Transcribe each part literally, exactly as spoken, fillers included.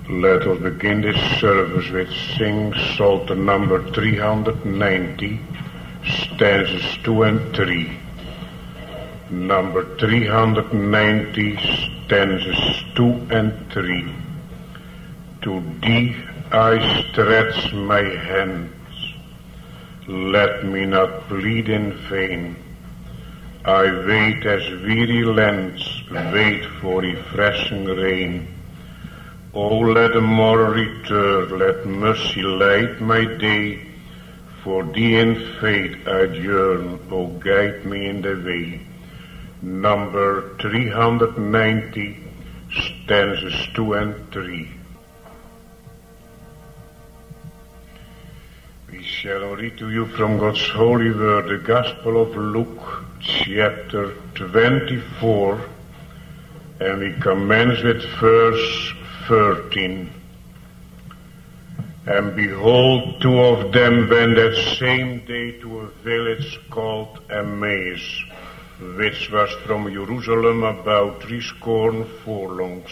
Let us begin this service with sing Psalter number three hundred ninety, stanzas two and three. Number three hundred ninety, stanzas two and three. To thee I stretch my hands, let me not plead in vain. I wait as weary lands wait for refreshing rain. O let the morrow return, let mercy light my day. For thee in faith I yearn, O guide me in the way. Number three hundred ninety, stanzas two and three. We shall read to you from God's holy word, the Gospel of Luke, chapter twenty-four, and we commence with verse thirteen. And behold, two of them went that same day to a village called Emmaus, which was from Jerusalem about threescore furlongs.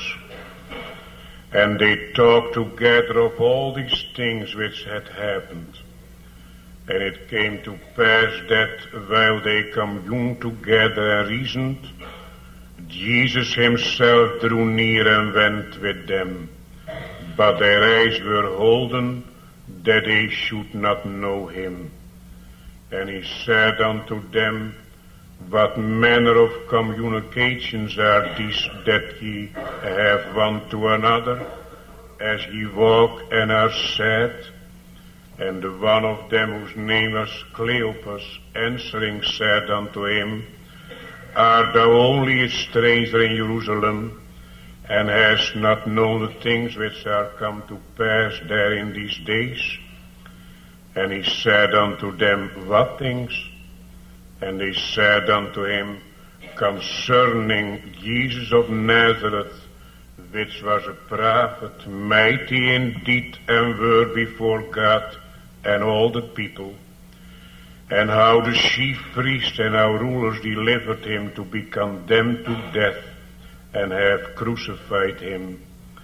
And they talked together of all these things which had happened. And it came to pass that while they communed together and reasoned, Jesus himself drew near and went with them. But their eyes were holden, that they should not know him. And he said unto them, What manner of communications are these that ye have one to another, as ye walk and are sad? And the one of them, whose name was Cleopas, answering said unto him, Art thou only a stranger in Jerusalem, and hast not known the things which are come to pass there in these days? And he said unto them, What things? And they said unto him, Concerning Jesus of Nazareth, which was a prophet, mighty in deed and word before God and all the people, and how the chief priests and our rulers delivered him to be condemned to death, and have crucified him.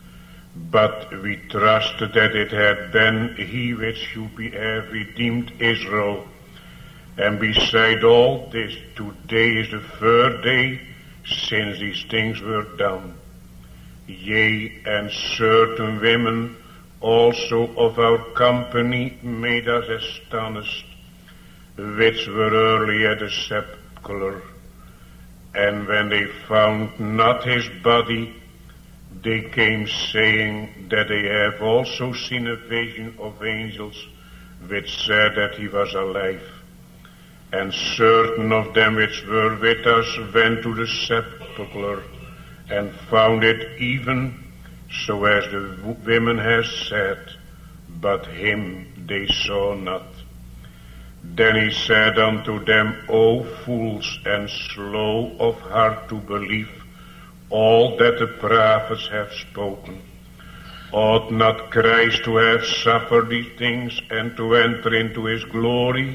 But we trusted that it had been he which should be have redeemed Israel. And beside all this, today is the third day since these things were done. Yea, and certain women also of our company made us astonished, which were early at the sepulchre. And when they found not his body, they came saying that they have also seen a vision of angels, which said that he was alive. And certain of them which were with us went to the sepulchre, and found it even so as the women had said, but him they saw not. Then he said unto them, O fools, and slow of heart to believe all that the prophets have spoken. Ought not Christ to have suffered these things, and to enter into his glory?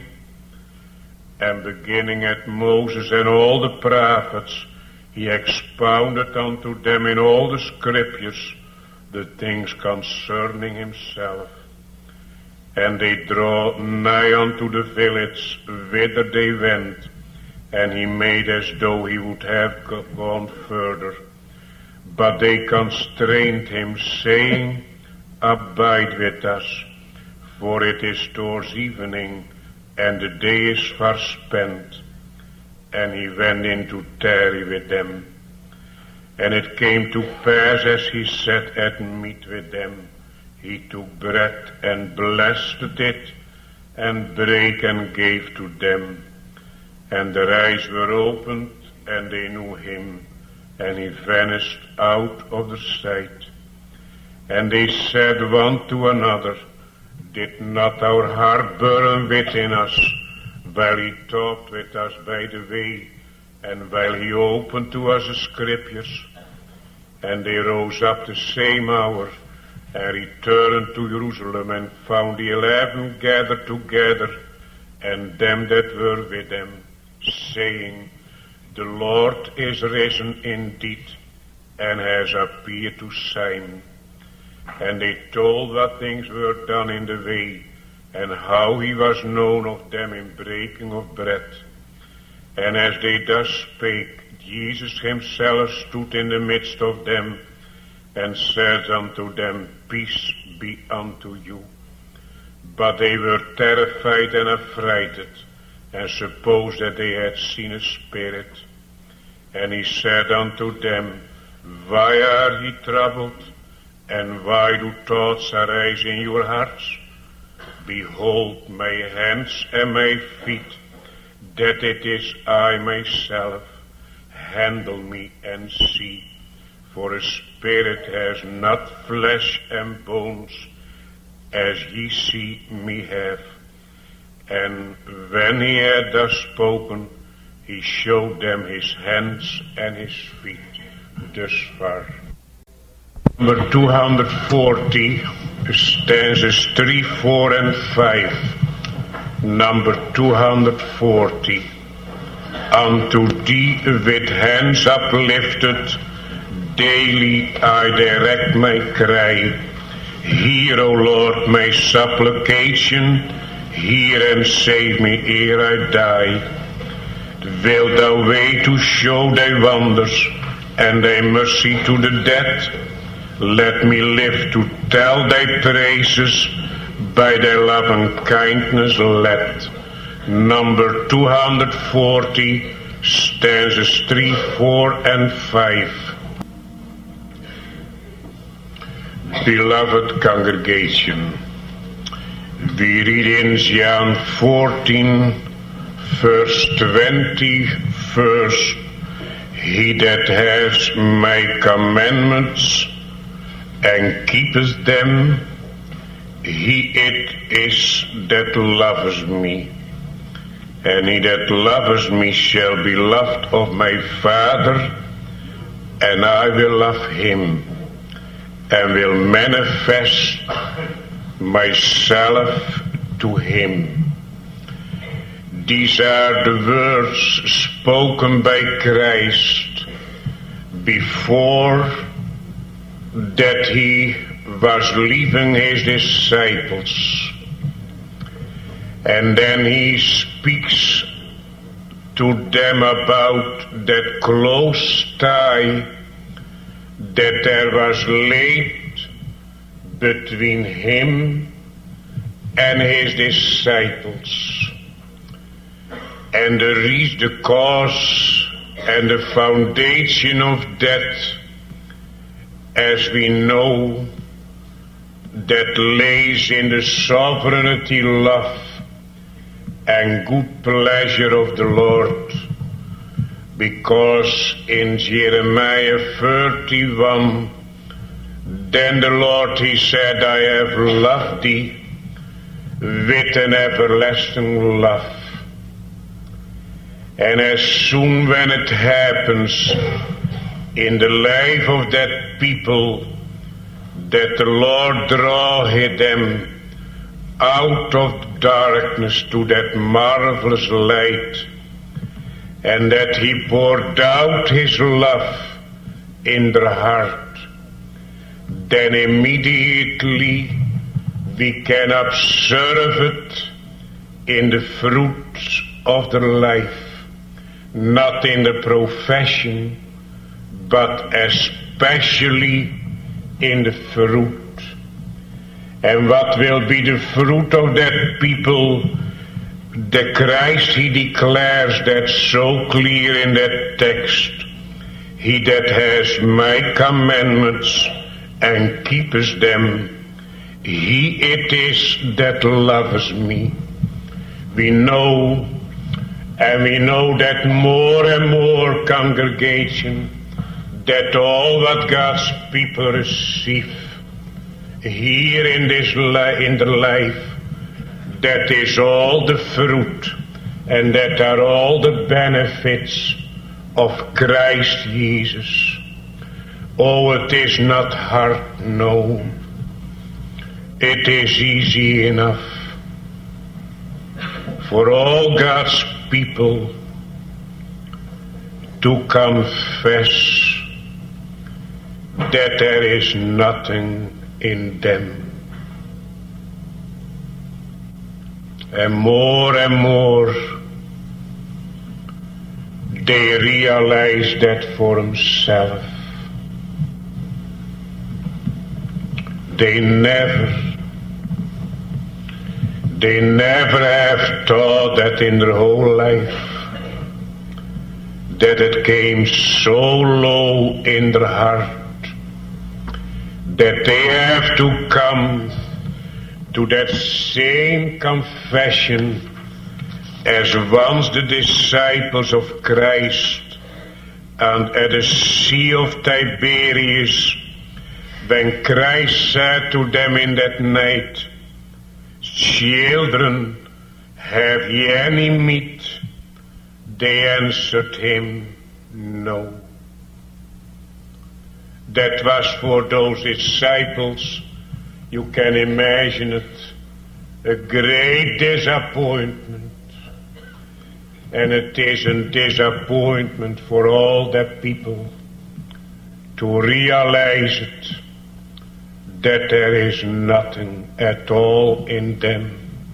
And beginning at Moses and all the prophets, he expounded unto them in all the scriptures the things concerning himself. And they draw nigh unto the village whither they went, and he made as though he would have gone further. But they constrained him, saying, Abide with us, for it is towards evening, and the day is far spent. And he went in to tarry with them. And it came to pass, as he sat at meat with them, he took bread and blessed it, and brake and gave to them. And their eyes were opened, and they knew him, and he vanished out of the sight. And they said one to another, Did not our heart burn within us, while he talked with us by the way, and while he opened to us the scriptures? And they rose up the same hour, and returned to Jerusalem, and found the eleven gathered together, and them that were with them, saying, The Lord is risen indeed, and has appeared to Simon. And they told what things were done in the way, and how he was known of them in breaking of bread. And as they thus spake, Jesus himself stood in the midst of them, and said unto them, Peace be unto you. But they were terrified and affrighted, and supposed that they had seen a spirit. And he said unto them, Why are ye troubled, and why do thoughts arise in your hearts? Behold my hands and my feet, that it is I myself. Handle me and see, for a spirit has not flesh and bones, as ye see me have. And when he had thus spoken, he showed them his hands and his feet. Thus far. Number two hundred forty, stanzas three, four, and five. Number two hundred forty. Unto thee with hands uplifted, daily I direct my cry. Hear, O Lord, my supplication, hear and save me ere I die. Wilt thou wait to show thy wonders, and thy mercy to the dead? Let me live to tell thy praises, by thy love and kindness led. Number two hundred forty, stanzas three, four, and five. Beloved congregation, we read in John fourteen, verse twenty-first, He that has my commandments and keepeth them, he it is that loves me. And he that loves me shall be loved of my Father, and I will love him, and will manifest myself to him. These are the words spoken by Christ before that he was leaving his disciples. And then he speaks to them about that close tie that there was laid between him and his disciples. And the reason, the cause and the foundation of that, as we know, that lays in the sovereignty, love, and good pleasure of the Lord. Because in Jeremiah thirty-one, then the Lord, he said, I have loved thee with an everlasting love. And as soon when it happens in the life of that people, that the Lord draw them out of darkness to that marvelous light, and that he poured out his love in their heart, then immediately we can observe it in the fruits of their life, not in the profession, but especially in the fruit. And what will be the fruit of that people? The Christ, he declares that so clear in that text. He that has my commandments and keepeth them, he it is that loves me. We know, and we know that more and more, congregation, that all what God's people receive here in this li- in the life, that is all the fruit, and that are all the benefits of Christ Jesus. Oh, it is not hard, no. It is easy enough for all God's people to confess that there is nothing in them. And more and more they realize that for himself. They never, they never have thought that in their whole life that it came so low in their heart that they have to come to that same confession as once the disciples of Christ and at the Sea of Tiberias, when Christ said to them in that night, "Children, have ye any meat?" They answered him, "No." That was for those disciples, you can imagine it, a great disappointment. And it is a disappointment for all the people to realize it, that there is nothing at all in them.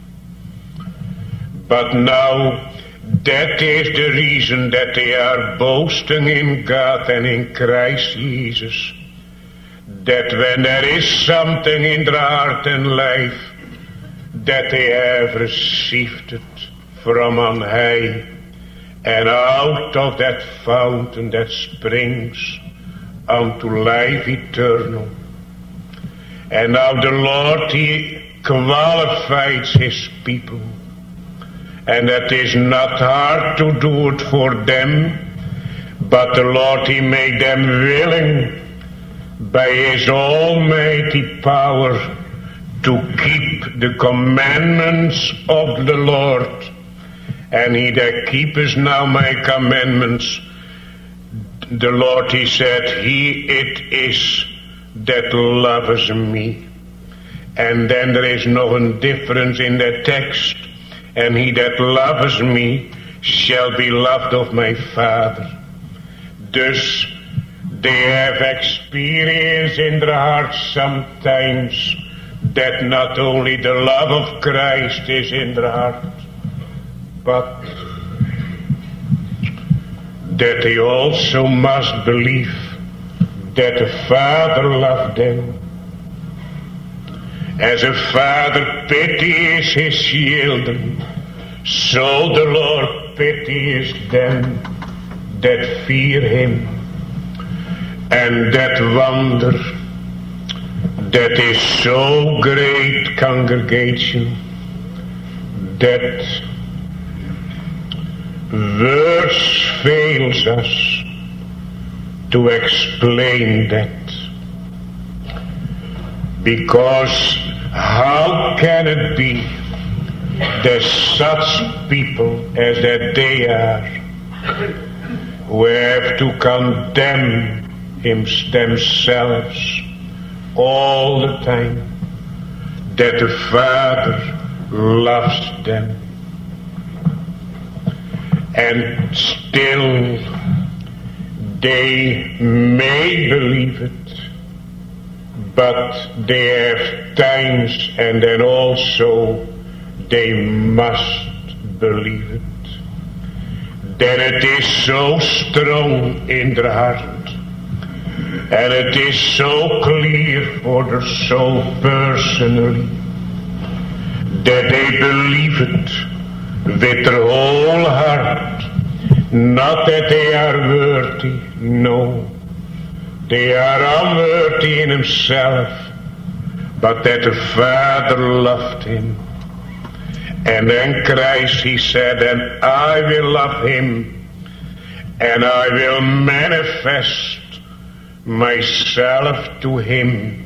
But now, that is the reason that they are boasting in God and in Christ Jesus, that when there is something in their heart and life, that they have received it from on high, and out of that fountain that springs unto life eternal. And now the Lord, He qualifies His people, and that is not hard to do it for them, but the Lord, He made them willing by His almighty power to keep the commandments of the Lord. And he that keepeth now my commandments, the Lord, He said, he it is that loves me. And then there is no difference in the text. And he that loves me shall be loved of my Father. Thus, they have experience in their hearts sometimes that not only the love of Christ is in their heart, but that they also must believe that the Father loved them. As a father pities his children, so the Lord pities them that fear Him. And that wonder, that is so great congregation, that verse fails us to explain that. Because how can it be that such people as that they are, who have to condemn him themselves all the time, that the Father loves them? And still they may believe it, but they have times, and then also they must believe it, that it is so strong in their heart, and it is so clear for their soul personally, that they believe it with their whole heart. Not that they are worthy, no. They are unworthy in himself, but that the Father loved him. And then Christ, he said, and I will love him, and I will manifest myself to him,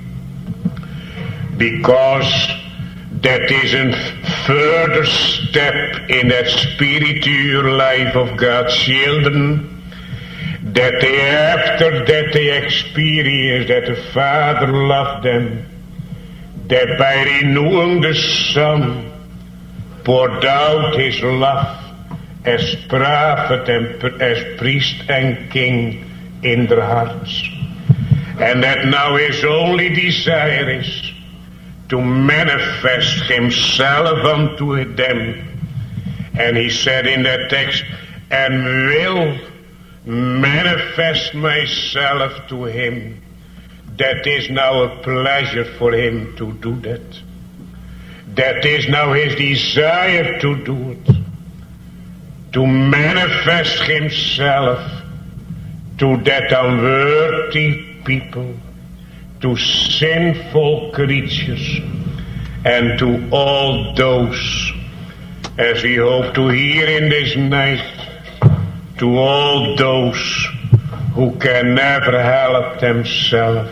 because that is a further step in that spiritual life of God's children, that they, after that they experience that the Father loved them, that by renewing the Son poured out His love as prophet and as priest and king in their hearts. and that now his only desire is to manifest himself unto them. And he said in that text, and will manifest myself to him. That is now a pleasure for him to do that. That is now his desire to do it. To manifest himself to that unworthy people, to sinful creatures, and to all those, as we hope to hear in this night, to all those who can never help themselves,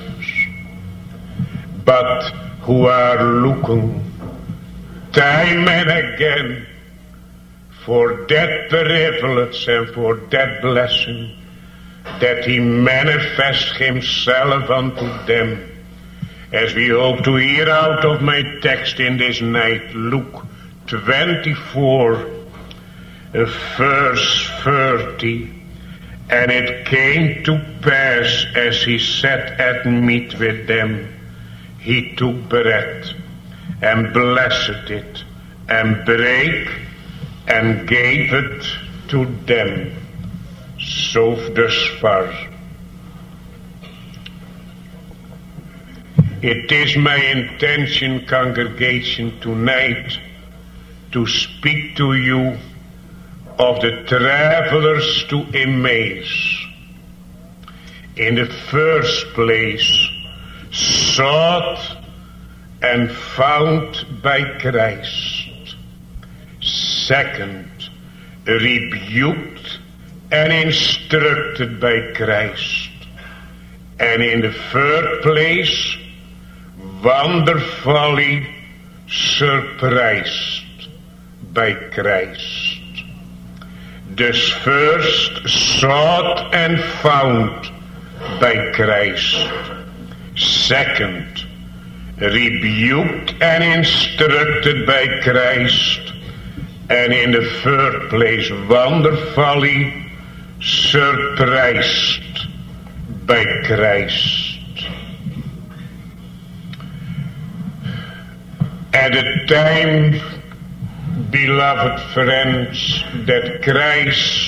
but who are looking time and again for that privilege and for that blessing, that he manifests himself unto them, as we hope to hear out of my text in this night, Luke twenty-four, verse thirty. And it came to pass, as he sat at meat with them, he took bread and blessed it and brake and gave it to them. So thus far. It is my intention, congregation, tonight to speak to you of the travelers to Emmaus. In the first place, sought and found by Christ. Second, rebuked and instructed by Christ. And in the third place, wonderfully surprised by Christ. Thus first sought and found by Christ. Second, rebuked and instructed by Christ. And in the third place, wonderfully surprised by Christ. At the time, beloved friends, that Christ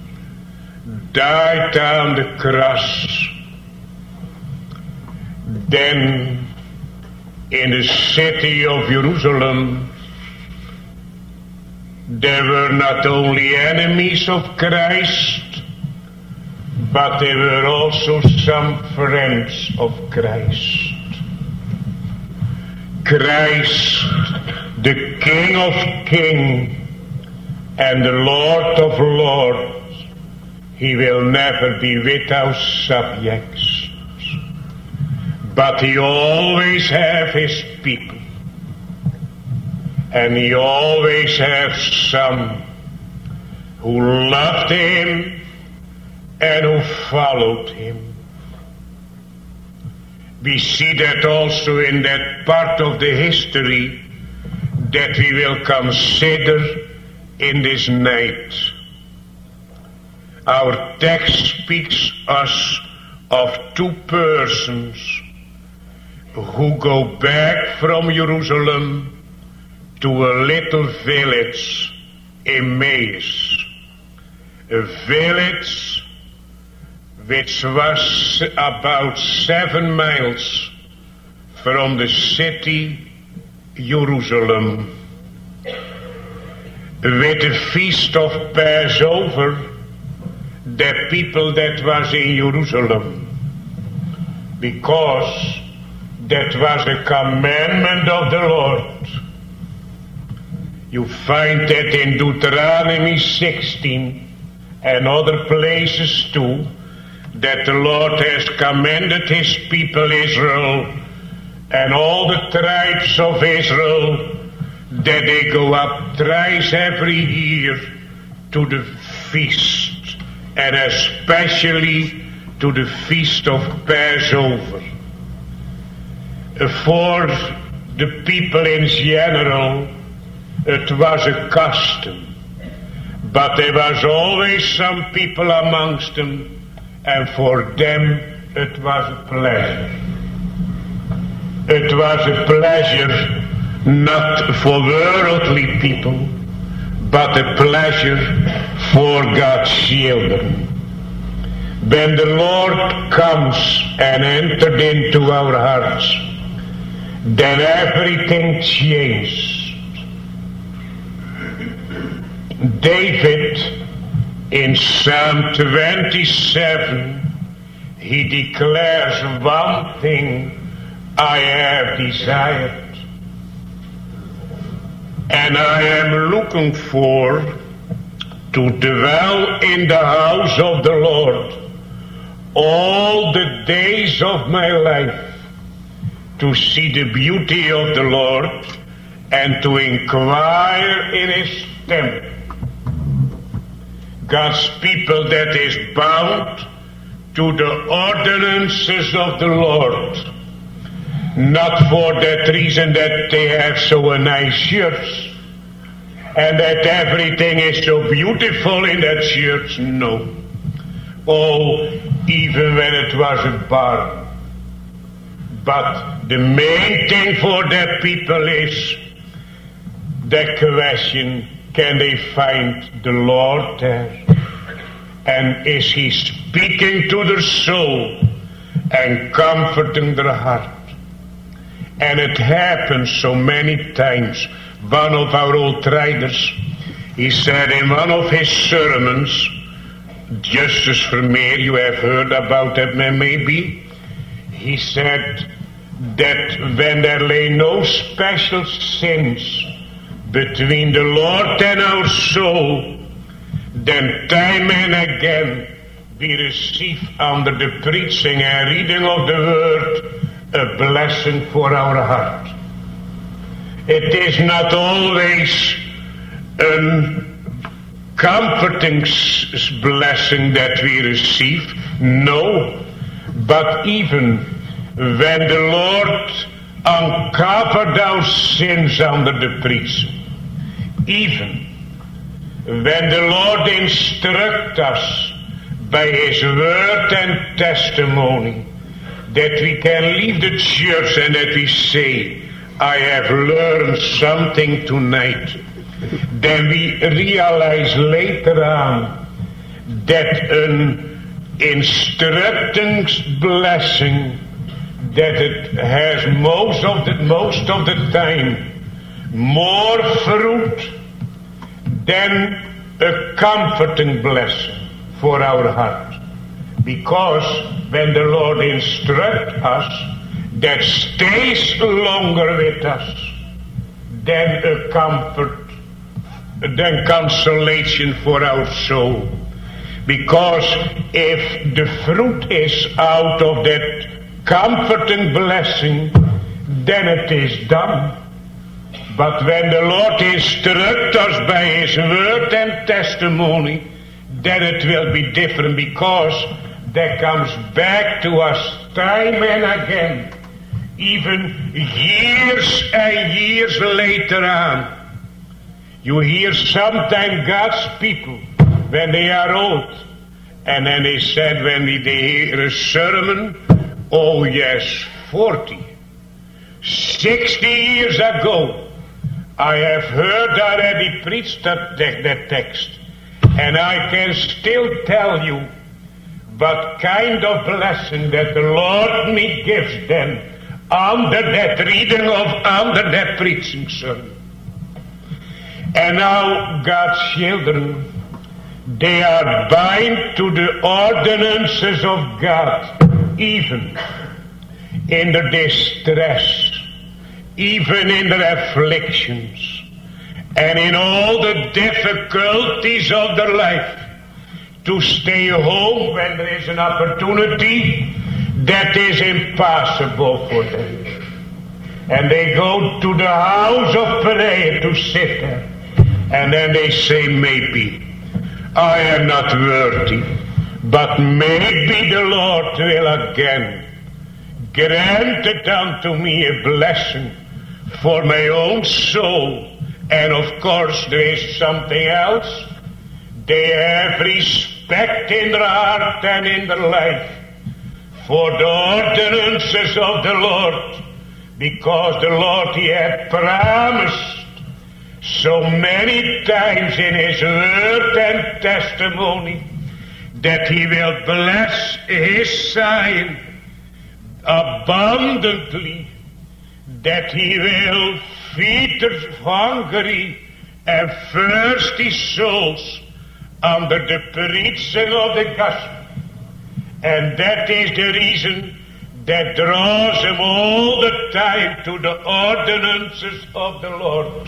died on the cross, then in the city of Jerusalem there were not only enemies of Christ, but there were also some friends of Christ. Christ, the King of Kings and the Lord of Lords, he will never be without subjects, but he always have his people, and he always has some who loved him and who followed him. We see that also in that part of the history that we will consider in this night. Our text speaks us of two persons who go back from Jerusalem to a little village, Emmaus, a village which was about seven miles from the city Jerusalem. With the feast of Passover, the people that was in Jerusalem, because that was a commandment of the Lord. You find that in Deuteronomy sixteen and other places too, that the Lord has commanded his people Israel and all the tribes of Israel that they go up thrice every year to the feast, and especially to the feast of Passover. For the people in general, it was a custom, but there was always some people amongst them, and for them it was a pleasure. It was a pleasure not for worldly people, but a pleasure for God's children. When the Lord comes and entered into our hearts, then everything changed. David, in Psalm twenty-seven, he declares, one thing I have desired, and I am looking for to dwell in the house of the Lord all the days of my life, to see the beauty of the Lord and to inquire in his temple. God's people that is bound to the ordinances of the Lord, not for that reason that they have so nice shirts and that everything is so beautiful in that church. No. Oh, even when it was a barn. But the main thing for that people is the question, can they find the Lord there? And is he speaking to their soul and comforting their heart? And it happens so many times. One of our old writers, he said in one of his sermons, Justus Vermeer, you have heard about that man maybe, he said that when there lay no special sins between the Lord and our soul, then time and again we receive under the preaching and reading of the word a blessing for our heart. It is not always a comforting blessing that we receive, no, but even when the Lord uncovered our sins under the preaching, even when the Lord instructs us by his word and testimony, that we can leave the church and that we say, I have learned something tonight, then we realize later on that an instructing blessing, that it has most of the, most of the time more fruit than a comforting blessing for our heart. Because when the Lord instructs us, that stays longer with us than a comfort, than consolation for our soul. Because if the fruit is out of that comforting blessing, then it is done. But when the Lord instructs us by his word and testimony, then it will be different, because that comes back to us time and again, even years and years later on. You hear sometimes God's people when they are old, and then they said when they hear a sermon, oh yes, forty, sixty years ago, I have heard already preached that, that text, and I can still tell you what kind of blessing that the Lord me gives them under that reading of, under that preaching sermon. And now God's children, they are bound to the ordinances of God, even in the distress, even in the afflictions, and in all the difficulties of their life, to stay home when there is an opportunity that is impossible for them. And they go to the house of prayer to sit there, and then they say, maybe I am not worthy, but maybe the Lord will again grant it unto me a blessing for my own soul. And of course there is something else. They have respect in their heart and in their life for the ordinances of the Lord, because the Lord he had promised so many times in his word and testimony that he will bless his sign abundantly, that he will feed the hungry and thirsty souls under the preaching of the gospel. And that is the reason that draws him all the time to the ordinances of the Lord.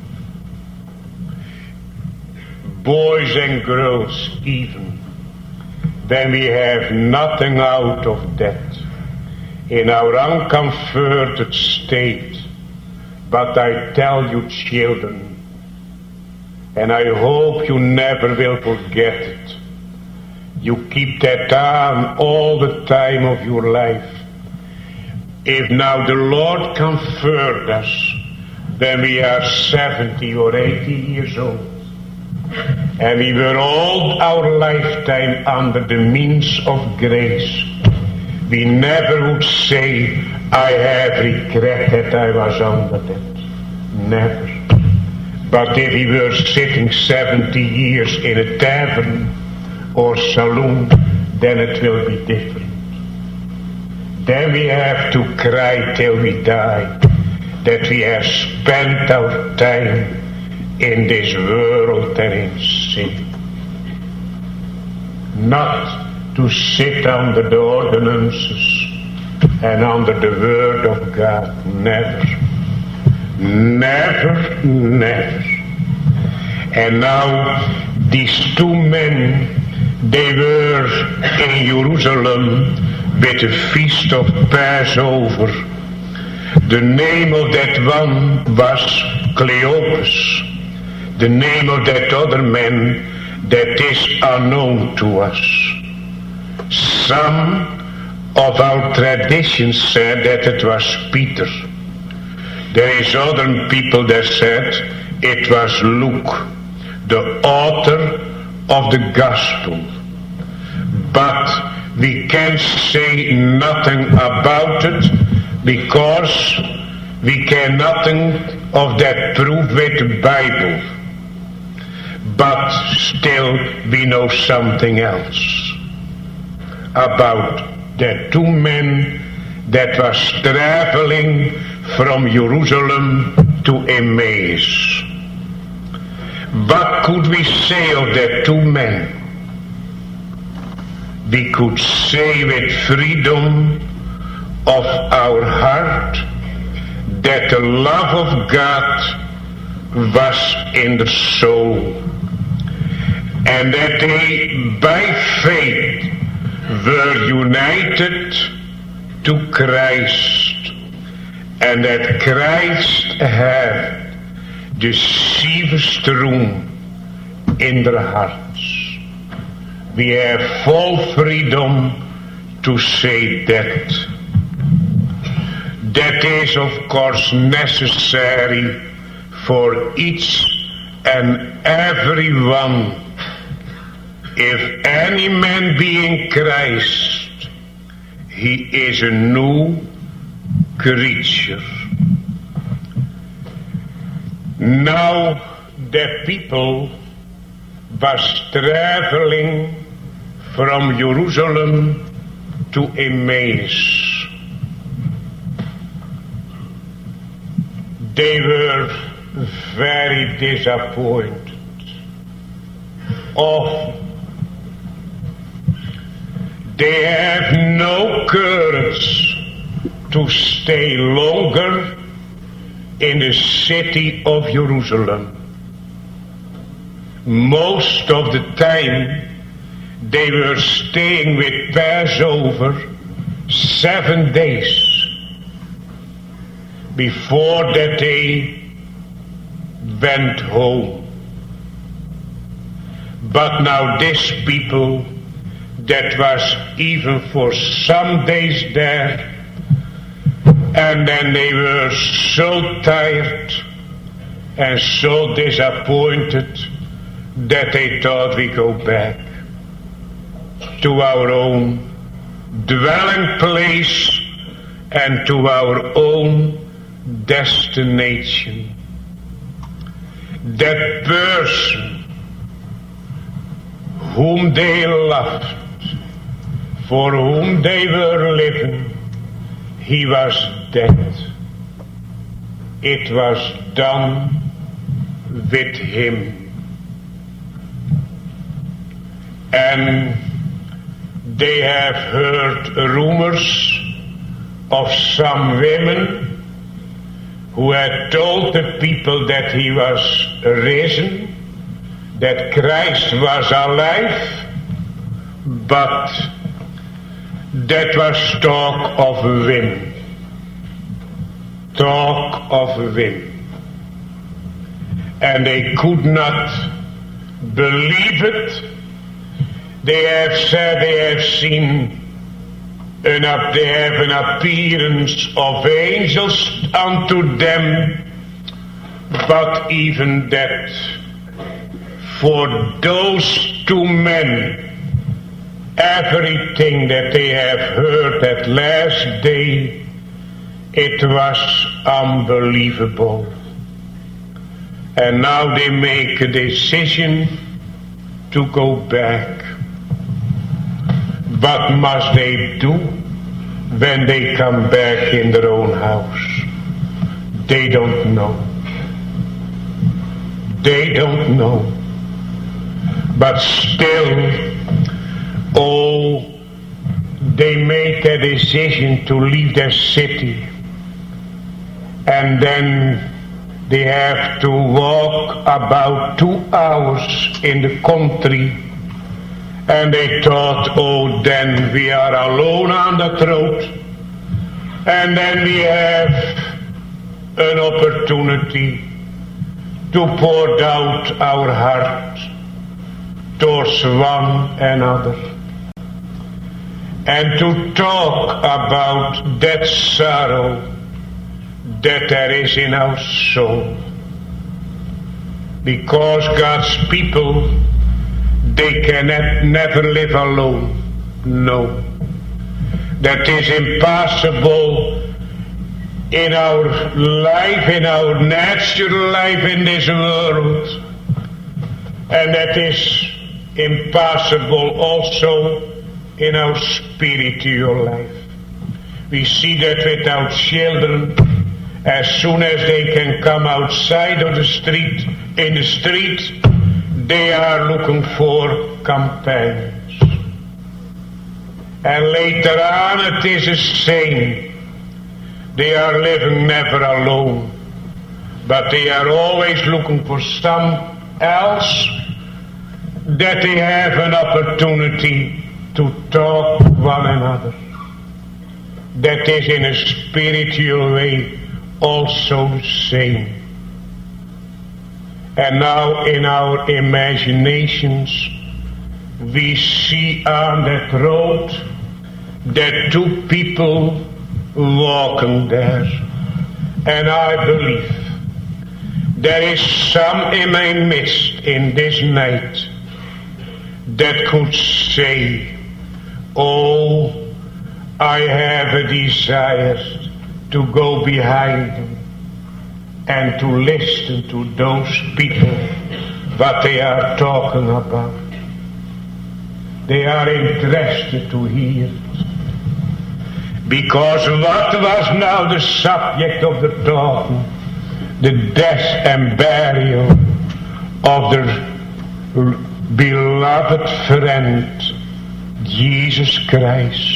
Boys and girls, even when we have nothing out of that in our uncomforted state, but I tell you, children, and I hope you never will forget it, you keep that on all the time of your life. If now the Lord comfort us when we are seventy or eighty years old, and we were all our lifetime under the means of grace, we never would say, I have regret that I was under that. Never. But if we were sitting seventy years in a tavern or saloon, then it will be different. Then we have to cry till we die that we have spent our time in this world and in sin. Not to sit under the ordinances and under the word of God. Never. Never, never. And now these two men, they were in Jerusalem with the feast of Passover. The name of that one was Cleopas. The name of that other man, that is unknown to us. Some of our traditions said that it was Peter. There is other people that said it was Luke, the author of the gospel. But we can't say nothing about it because we can nothing of that prove with the Bible. But still we know something else about the two men that was traveling from Jerusalem to Emmaus. What could we say of the two men? We could say with freedom of our heart that the love of God was in the soul, and that they by faith were united to Christ, and that Christ had the safest room in their hearts. We have full freedom to say that. That is of course necessary for each and every one. If any man be in Christ, he is a new creature. Now the people was traveling from Jerusalem to Emmaus. They were very disappointed. Often they have no courage to stay longer in the city of Jerusalem. Most of the time they were staying with Passover seven days before that they went home. But now this people that was even for some days there, and then they were so tired and so disappointed that they thought we go back to our own dwelling place and to our own destination. That person whom they loved, for whom they were living, he was dead. It was done with him. And they have heard rumors of some women who had told the people that he was risen, that Christ was alive, but that was talk of women. Talk of women. And they could not believe it. They have said they have seen an, they have an appearance of angels unto them, but even that, for those two men, everything that they have heard that last day, it was unbelievable. And now they make a decision to go back. What must they do when they come back in their own house? They don't know. They don't know. But still, oh, they make a decision to leave their city. And then they have to walk about two hours in the country. And they thought, oh, then we are alone on the road. And then we have an opportunity to pour out our heart towards one another. And to talk about that sorrow that there is in our soul. Because God's people, they cannot never live alone. No. That is impossible in our life, in our natural life in this world. And that is impossible also in our spiritual life. We see that with our children. As soon as they can come outside of the street, in the street, they are looking for companions. And later on it is the same. They are living never alone, but they are always looking for some else that they have an opportunity to talk to one another. That is in a spiritual way also the same. And now in our imaginations we see on that road that two people walking there. And I believe there is some in my midst in this night that could say, oh, I have a desire to go behind them and to listen to those people, what they are talking about. They are interested to hear it. Because what was now the subject of the talking? The death and burial of their beloved friend, Jesus Christ.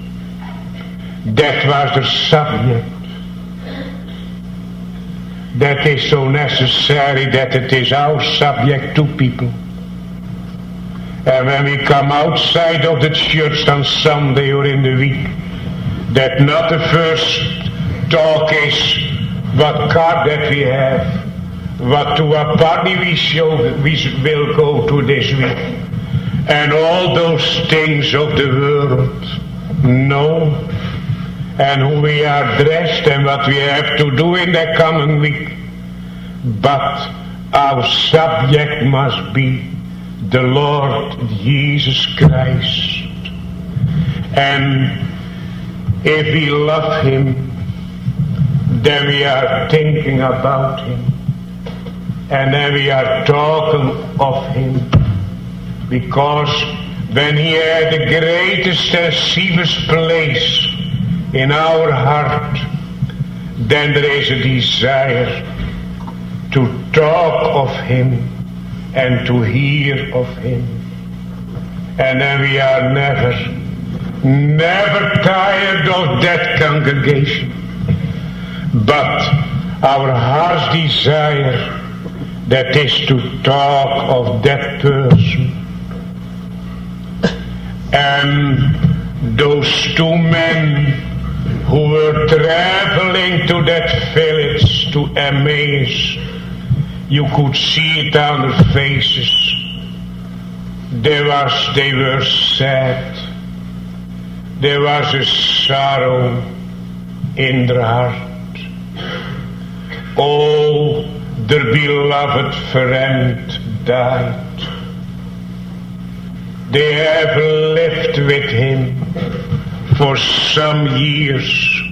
That was the subject. That is so necessary that it is our subject to people. And when we come outside of the church on Sunday or in the week, that not the first talk is what card that we have, what to a party we show we will go to this week, and all those things of the world. No. And who we are dressed and what we have to do in the coming week. But our subject must be the Lord Jesus Christ. And if we love him, then we are thinking about him. And then we are talking of him. Because when he had the greatest and safest place in our heart, then there is a desire to talk of him and to hear of him. And then we are never, never tired of that congregation. But our heart's desire, that is to talk of that person. And those two men who were traveling to that village, to Emmaus, you could see it on their faces. There was, they were sad. There was a sorrow in their heart. Oh, their beloved friend died. They have lived with him for some years.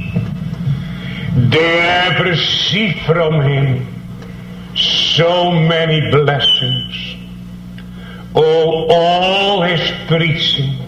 They have received from him so many blessings. Oh, all his preachings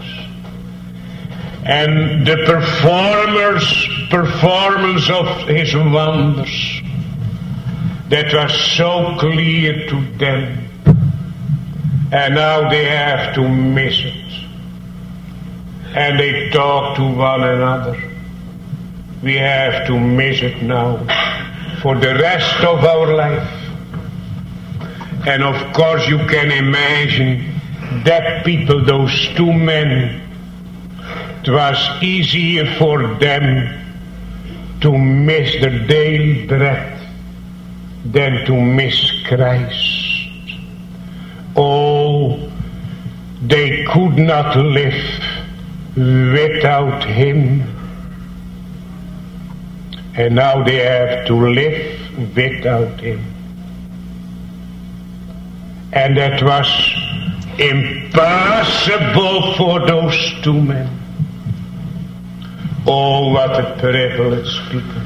and the performers, performance of his wonders, that was so clear to them. And now they have to miss it. And they talk to one another. We have to miss it now for the rest of our life. And of course you can imagine that people, those two men, it was easier for them to miss their daily bread than to miss Christ. Oh, they could not live without him. And now they have to live without him. And that was impossible for those two men. Oh, what a privilege, people.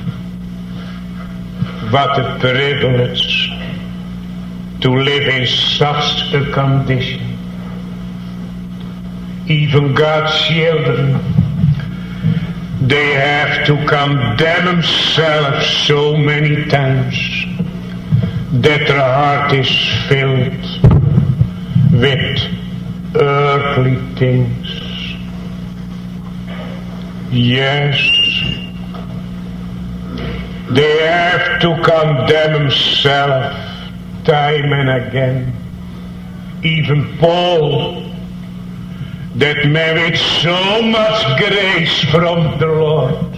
What a privilege to live in such a condition. Even God's children, they have to condemn themselves so many times that their heart is filled with earthly things. Yes, they have to condemn themselves time and again. Even Paul, that man with so much grace from the Lord,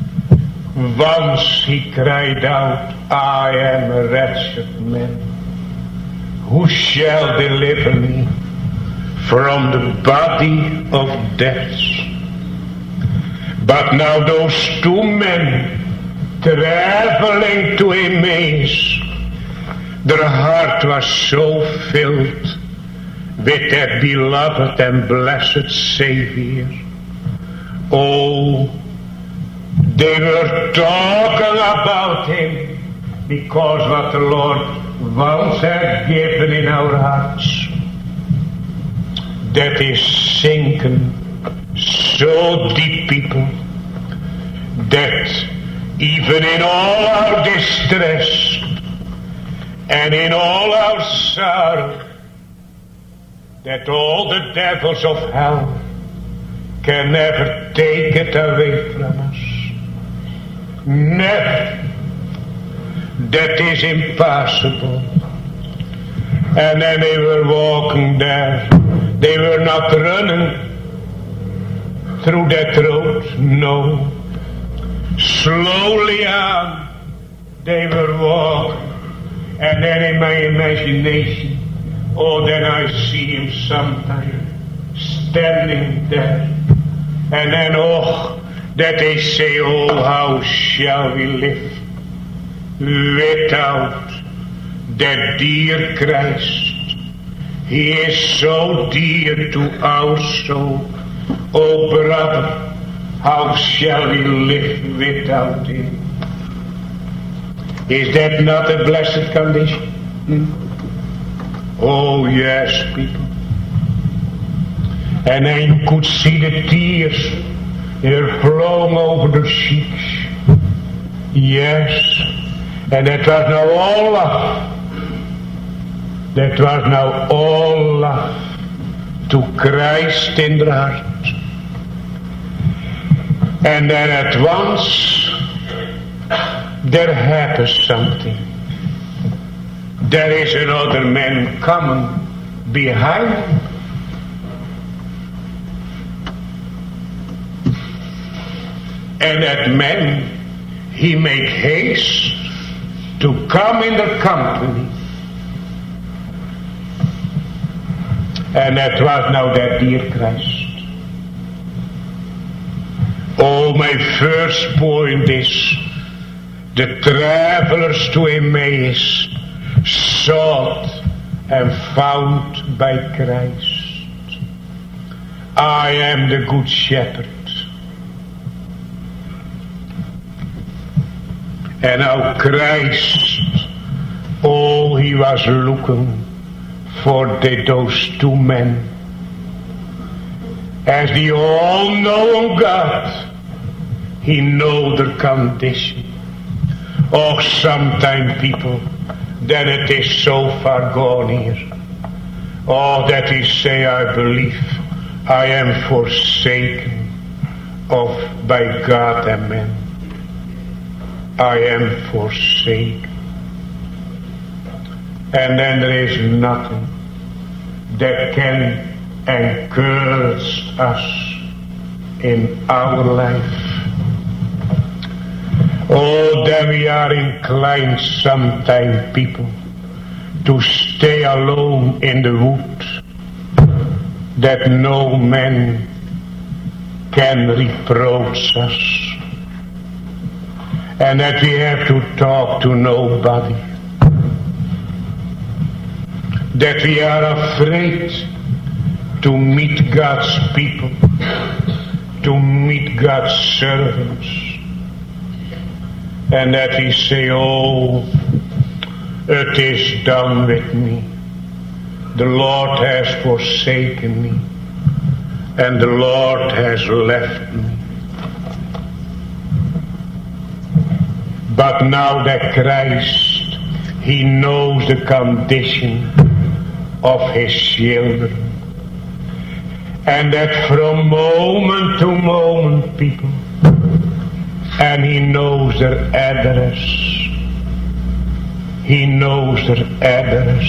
once he cried out, I am a wretched man. Who shall deliver me from the body of death? But now those two men traveling to Emmaus, their heart was so filled with that beloved and blessed Savior. Oh, they were talking about him because what the Lord once had given in our hearts, that is sinking so deep, people, that even in all our distress and in all our sorrow, that all the devils of hell can never take it away from us. Never. That is impossible. And then they were walking there. They were not running through that road. No. Slowly on, they were walking. And then in my imagination, oh, then I see him sometime standing there. And then, oh, that they say, oh, how shall we live without that dear Christ? He is so dear to our soul. Oh brother, how shall we live without him? Is that not a blessed condition? Hmm? Oh yes, people. And then you could see the tears. They're flowing over the cheeks. Yes. And that was now all love. That was now all love to Christ in the heart. And then at once there happens something. There is another man coming behind him. And that man, he make haste to come in the company. And that was now that dear Christ. Oh, my first point is, the travelers to Emmaus sought and found by Christ. I am the good shepherd. And now Christ, oh, he was looking for the, those two men. As the all-knowing God, he knows their condition. Oh, sometimes people, then it is so far gone here. Oh, that we say, I believe I am forsaken of by God and men. I am forsaken. And then there is nothing that can encourage us in our life. Oh, then we are inclined sometimes, people, to stay alone in the wood, that no man can reproach us. And that we have to talk to nobody. That we are afraid to meet God's people, to meet God's servants. And that we say, oh, it is done with me. The Lord has forsaken me, and the Lord has left me. But now that Christ, he knows the condition of his children. And that from moment to moment, people, and he knows their address. He knows their address.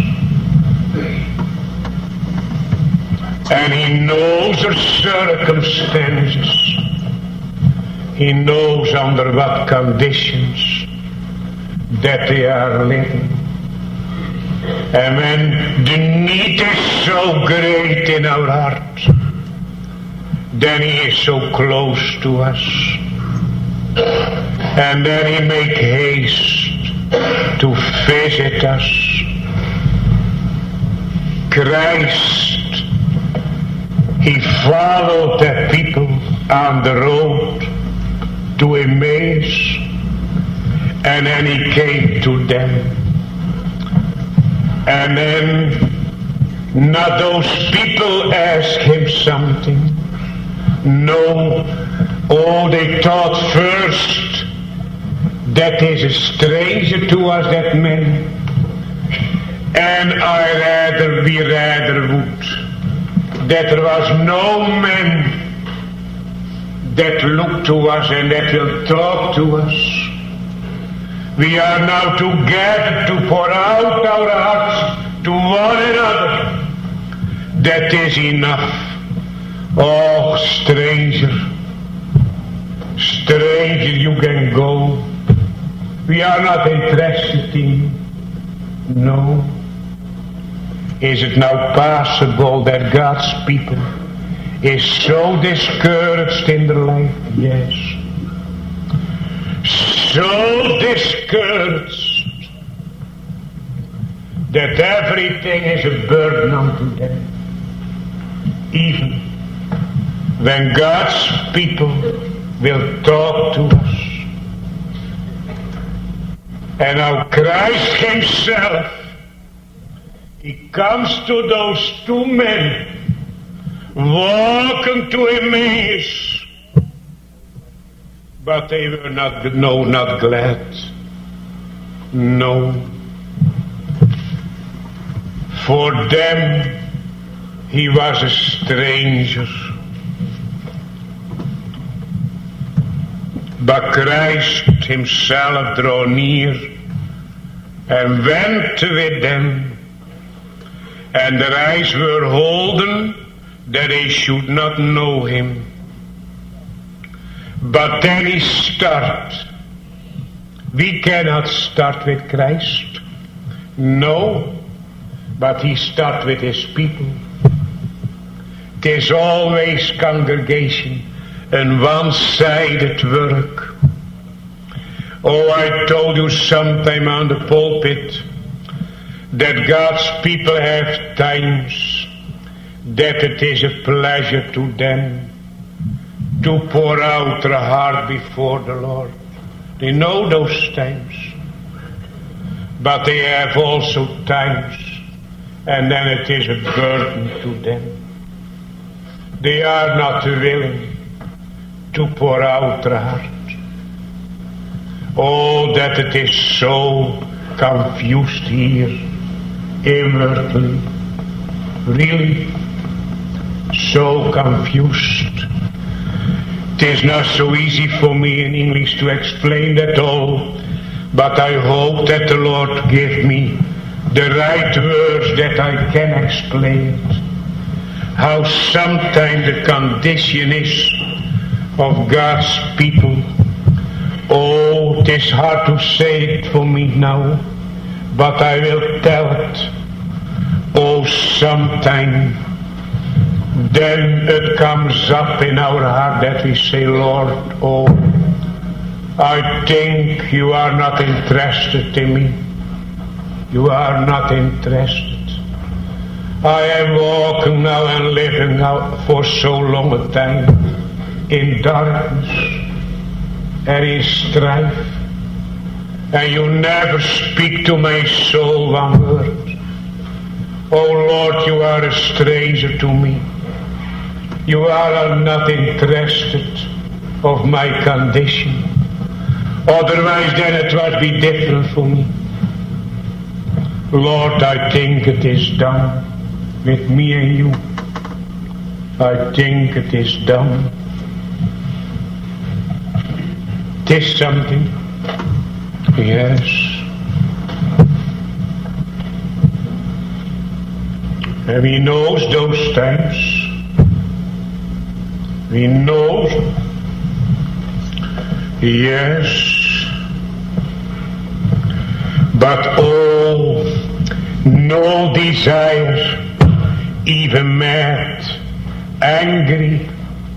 And he knows their circumstances. He knows under what conditions that they are living. And when the need is so great in our heart, then he is so close to us. And then he make haste to visit us. Christ, he followed the people on the road to Emmaus, and then he came to them. And then not those people asked him something. No, oh, they thought first, that is a stranger to us, that man. And I rather, we rather would, that there was no man that look to us and that will talk to us. We are now together to pour out our hearts to one another. That is enough. Oh, stranger, stranger, you can go. We are not interested in you. No. Is it now possible that God's people is so discouraged in their life? Yes. So discouraged that everything is a burden unto them. Even when God's people will talk to us. And now Christ himself, he comes to those two men walking to Emmaus, but they were not, no, not glad. No. For them, he was a stranger. But Christ himself drew near and went with them, and their eyes were holden that they should not know him. But then he started. We cannot start with Christ. No, but he starts with his people. It is always congregation and one-sided work. Oh, I told you sometime on the pulpit that God's people have times that it is a pleasure to them to pour out their heart before the Lord. They know those times. But they have also times, and then it is a burden to them. They are not willing to pour out their heart. Oh, that it is so confused here, inwardly, really so confused. It is not so easy for me in English to explain that all, but I hope that the Lord give me the right words that I can explain it. How sometimes the condition is of God's people. Oh, it is hard to say it for me now, but I will tell it. Oh, sometime then it comes up in our heart that we say, Lord, oh, I think you are not interested in me. You are not interested. I am walking now and living out for so long a time in darkness and in strife, and you never speak to my soul one word. Oh Lord, you are a stranger to me. You are not interested of my condition. Otherwise then it would be different for me. Lord, I think it is done with me and you. I think it is done. It is something. Yes. And he knows those times. He knows. Yes. But oh, no desire, even mad, angry,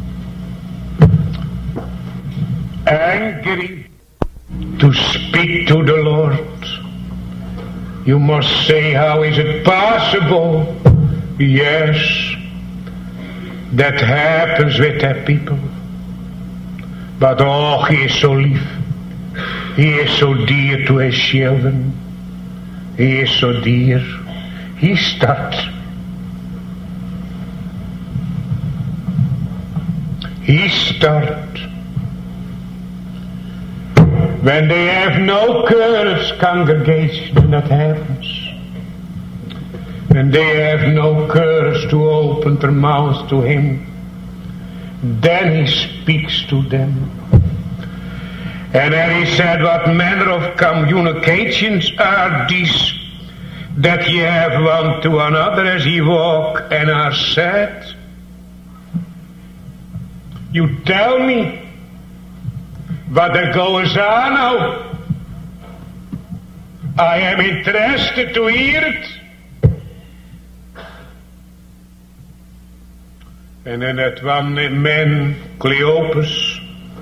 angry to speak to the Lord. You must say, how is it possible? Yes, that happens with that people. But oh, he is so lief. He is so dear to his children. He is so dear. He starts. He starts. When they have no courage, congregation, that happens. When they have no courage to open their mouths to him, then he speaks to them. And then he said, what manner of communications are these that ye have one to another as ye walk and are sad? You tell me what there goes on now. I am interested to hear it. And then that one man, Cleopas,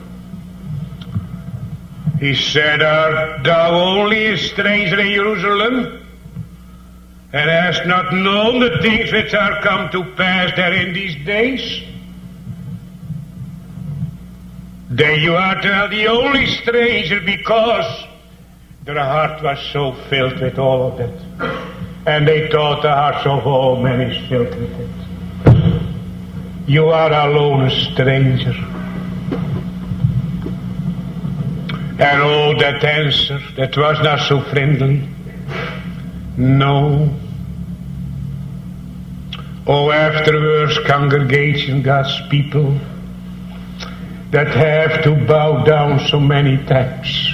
he said, art thou only a stranger in Jerusalem, and hast not known the things which are come to pass there in these days? Then you are the only stranger, because their heart was so filled with all of that. And they thought the hearts of all men is filled with it. You are alone a stranger. And oh, that answer, that was not so friendly. No. Oh, afterwards, congregation, God's people, that have to bow down so many times.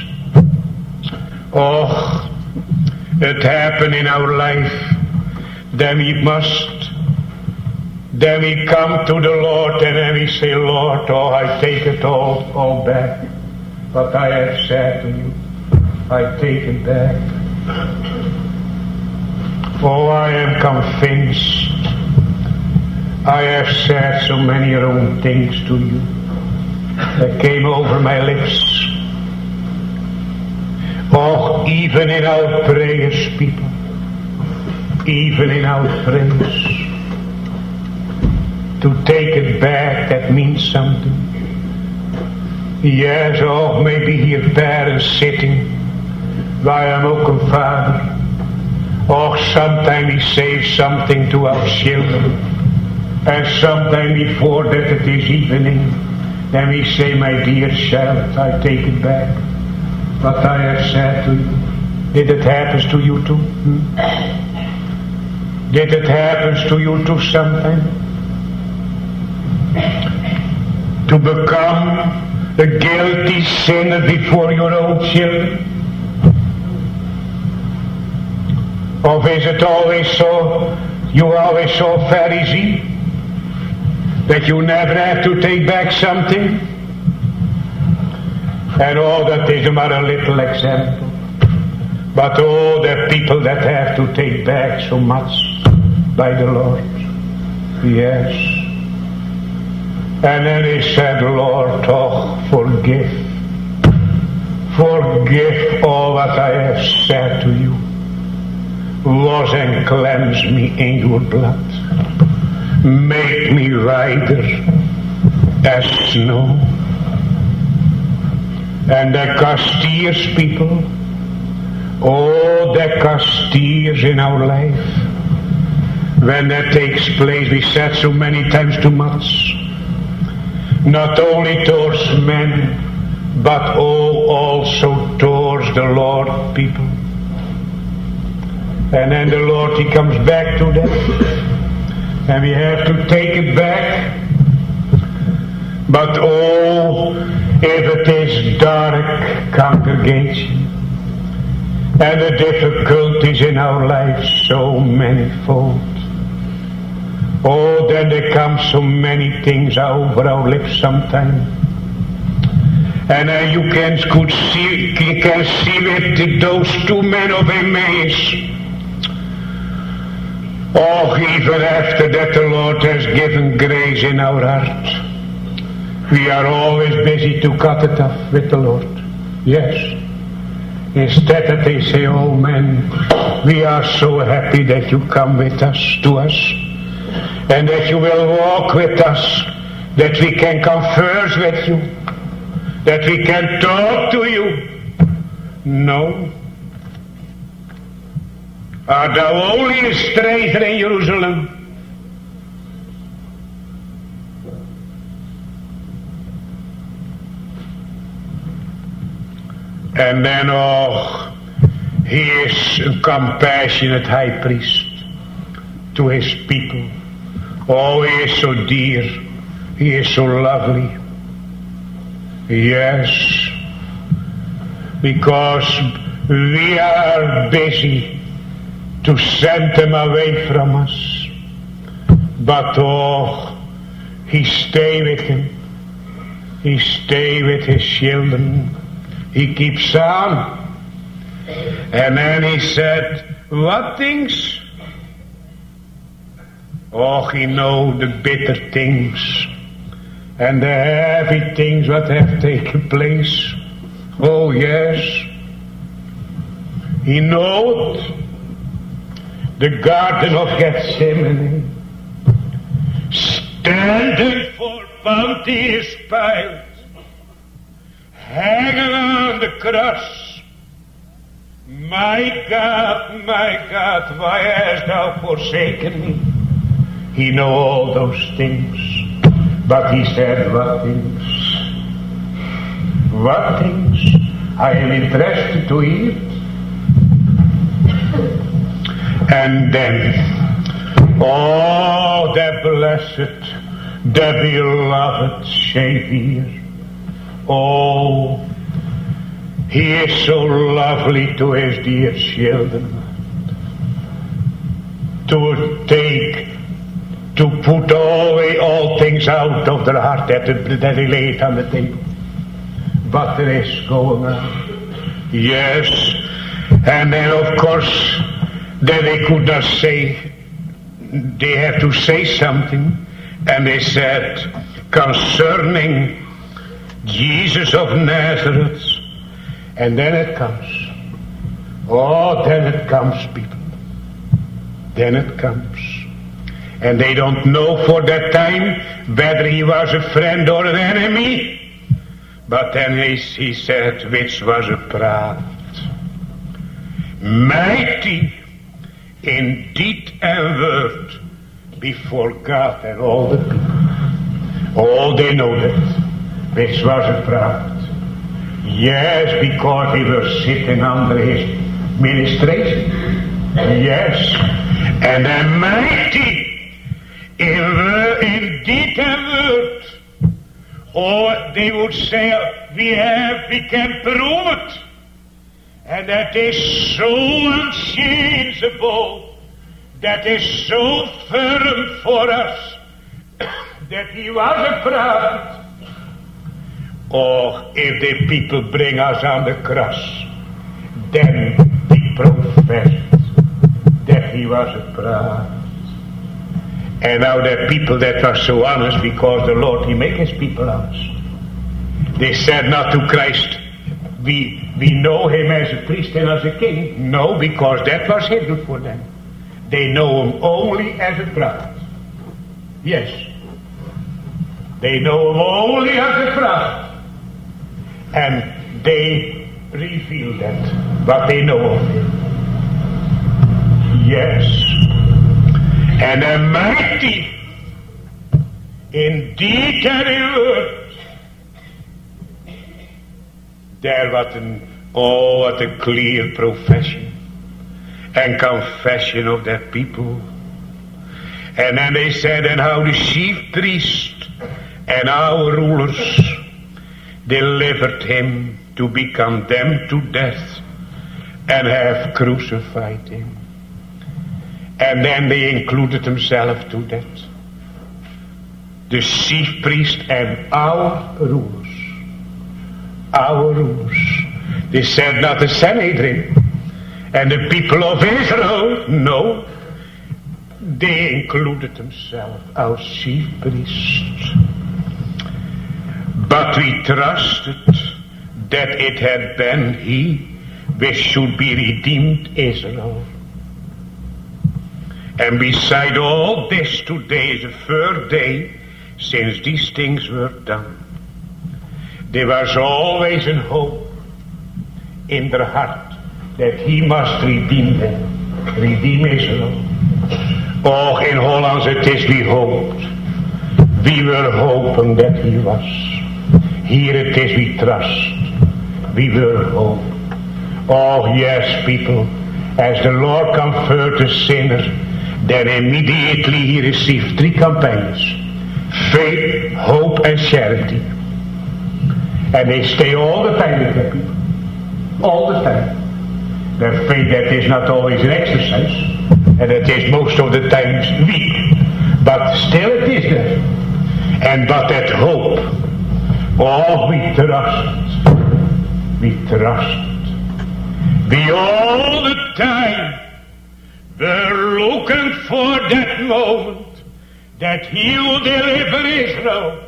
Oh, it happened in our life. Then we must, then we come to the Lord, and then we say, Lord, oh, I take it all, all back. What I have said to you, I take it back. Oh, I am convinced. I have said so many wrong things to you that came over my lips. Oh, even in our prayers, people, even in our prayers, to take it back, that means something. Yes, oh, maybe here parents sitting, wij am ook een vader. Oh, sometimes we say something to our children, and sometimes before that it is evening, then we say, my dear child, I take it back. What I have said to you. Did it happen to you too? Hmm? Did it happen to you too sometime? To become a guilty sinner before your own children? Or is it always so, you always so Pharisee, that you never have to take back something? And all that is but a little example. But all the people that have to take back so much by the Lord. Yes. And then he said, Lord, oh, forgive. Forgive all what I have said to you. Wash and cleanse me in your blood. Make me whiter as snow. And that cost tears, people. Oh, that cost tears in our life. When that takes place, we said so many times too much. Not only towards men, but oh, also towards the Lord, people. And then the Lord, he comes back to that. And we have to take it back. But oh, if it is dark congregation, and the difficulties in our lives so manifold, oh, then there come so many things over our lips sometimes. And uh, you can could see, you can see with those two men of Emmaus. Oh, even after that the Lord has given grace in our heart, we are always busy to cut it off with the Lord. Yes. Instead that they say, oh man, we are so happy that you come with us, to us, and that you will walk with us, that we can converse with you, that we can talk to you. No. Art thou only a stranger in Jerusalem? And then, oh, he is a compassionate high priest to his people. Oh, he is so dear. He is so lovely. Yes, because we are busy to send them away from us. But oh, he stay with him. He stay with his children. He keeps on. And then he said, what things? Oh, he know the bitter things and the heavy things that have taken place. Oh, yes. He knows the Garden of Gethsemane, standing for bounty is piled. hanging on the cross. My God, my God, why hast thou forsaken me? He knew all those things, but he said, what things? What things? I am interested to hear. And then, oh, the blessed, the beloved Savior. Oh, he is so lovely to his dear children. To take, to put away all things out of their heart that, that he laid on the table. But there is going on. Yes. And then of course, then they could not say, they have to say something. And they said, concerning Jesus of Nazareth. And then it comes. Oh, then it comes, people. Then it comes. And they don't know for that time whether he was a friend or an enemy. But then he, he said, which was a praat. Mighty in deed and word before God and all the people. Oh, they know that. Which was a praat. Yes, because he was sitting under his ministration. Yes. And then mighty in, in deed and word. Or they would say, we have, we can prove it. And that is so unchangeable, that is so firm for us, that he was a prophet. Oh, if the people bring us on the cross, then we profess that he was a prophet. And now the people that were so honest, because the Lord, he make his people honest. They said not to Christ, we, we know him as a priest and as a king. No, because that was hidden for them. They know him only as a prophet. Yes. They know him only as a prophet. And they reveal that, what they know of him. Yes. And a mighty in deed and in word. There what an, oh, what a clear profession and confession of that people. And then they said, and how the chief priest and our rulers delivered him to be condemned to death and have crucified him. And then they included themselves to that. The chief priest and our rulers. Our rulers. They said not the Sanhedrin and the people of Israel. No. They included themselves, our chief priests. But we trusted that it had been he which should be redeemed Israel. And beside all this, today is the third day since these things were done. There was always a hope in their heart that he must redeem them, redeem Israel. Oh, in Hollands it is we hoped. We were hoping that he was. Here it is we trust. We were hope. Oh yes, people, as the Lord conferred a sinner, then immediately he received three companions: faith, hope, and charity. And they stay all the time with the people. All the time. Their faith, that is not always an exercise, and it is most of the times weak. But still it is there. And but that hope, oh, we trust. We trust. We all the time were looking for that moment that he will deliver Israel.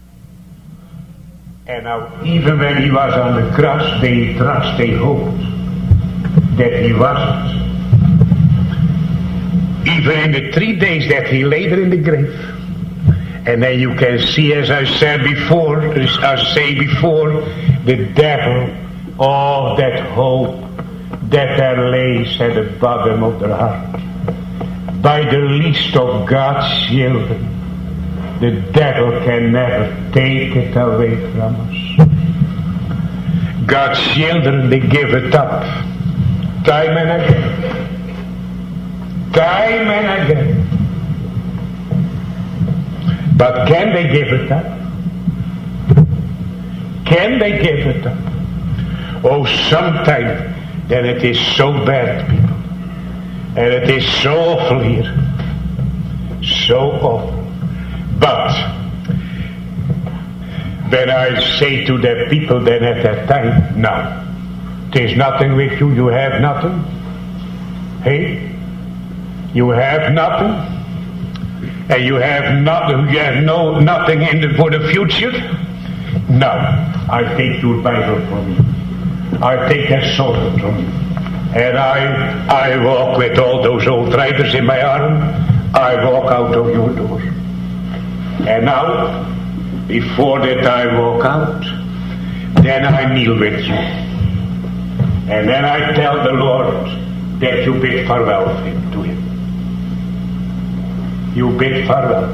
And now, even when he was on the cross, they trust, they hoped that he wasn't. Even in the three days that he lay there in the grave. And then you can see, as I said before, as I say before, The devil, all that hope that there lays at the bottom of their heart, by the least of God's children, the devil can never take it away from us. God's children, they give it up time and again, time and again. But can they give it up? Can they give it up? Oh, sometimes then it is so bad, people, and it is so awful here, so awful. But when I say to the people then at that time, now, there's nothing with you, you have nothing. Hey, you have nothing, and you have nothing, you have no nothing in the, for the future. Now, I take your Bible from you. I take that sword from you, and I I walk with all those old riders in my arm. I walk out of your door. And now, before that I walk out, then I kneel with you. And then I tell the Lord that you bid farewell to him. You bid farewell.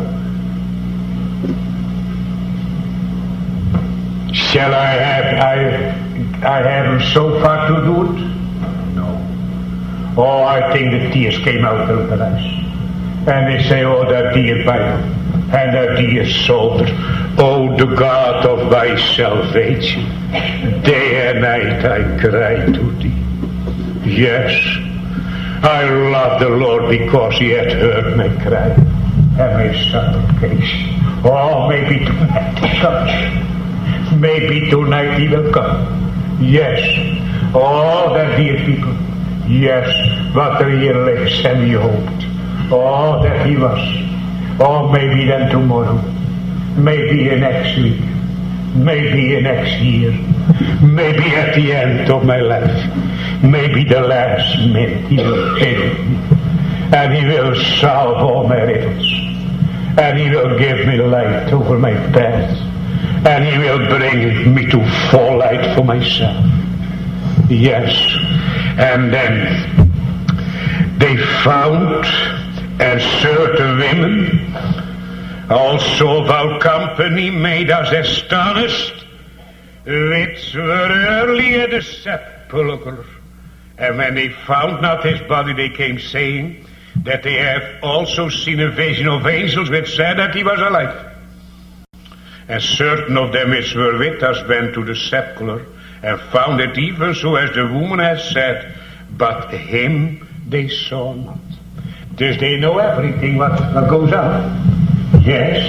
Shall I have, I, I haven't so far to do it? No. Oh, I think the tears came out of their eyes. And they say, oh, that dear Bible. And that dear Psalter, oh, the God of my salvation, day and night I cry to thee. Yes, I love the Lord because he had heard my cry and my supplication. Oh, maybe tonight he comes. Maybe tonight he will come. Yes, all that dear people. Yes, what are your lips and he hoped. Oh, that he was. Oh, maybe then tomorrow, maybe next week, maybe next year, maybe at the end of my life, maybe the last minute he will visit me, and he will solve all my riddles, and he will give me light over my path, and he will bring me to full light for myself. Yes, and then they found and certain women also of our company made us astonished, which were early at the sepulchre. And when they found not his body, they came saying that they have also seen a vision of angels which said that he was alive. And certain of them which were with us went to the sepulchre and found it even so as the woman had said, but him they saw not. Does they know everything what, what goes on? Yes.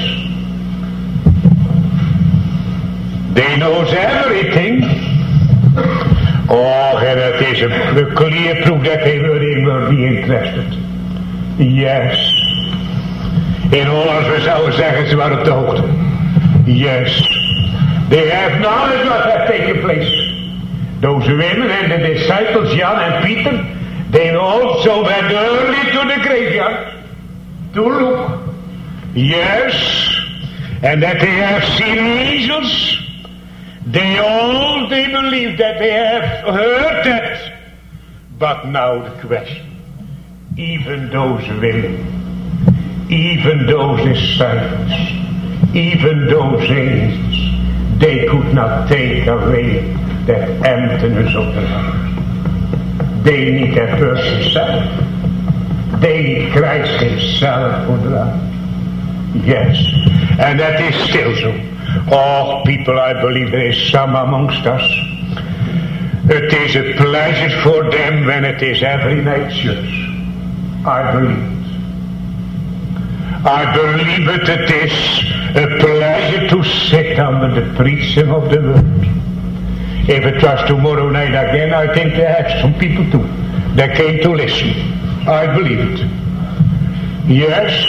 They knows everything. Oh, and it is a, a clear proof that they really will be interested. Yes. In all als we zouden zeggen, ze waren op de hoogte. Yes. They have knowledge what has taken place. Those women and the disciples, John and Peter, they also went early to the graveyard to look. Yes, and that they have seen angels. They all, they believe that they have heard that. But now the question, even those women, even those disciples, even those angels, they could not take away that emptiness of the heart. They need that person self. They need Christ himself for that. Yes, and that is still so. Oh, people, I believe there is some amongst us. It is a pleasure for them when it is every night church. I believe it. I believe it. It is a pleasure to sit under the preaching of the word. If it was tomorrow night again, I think they had some people too that came to listen. I believe it. Yes.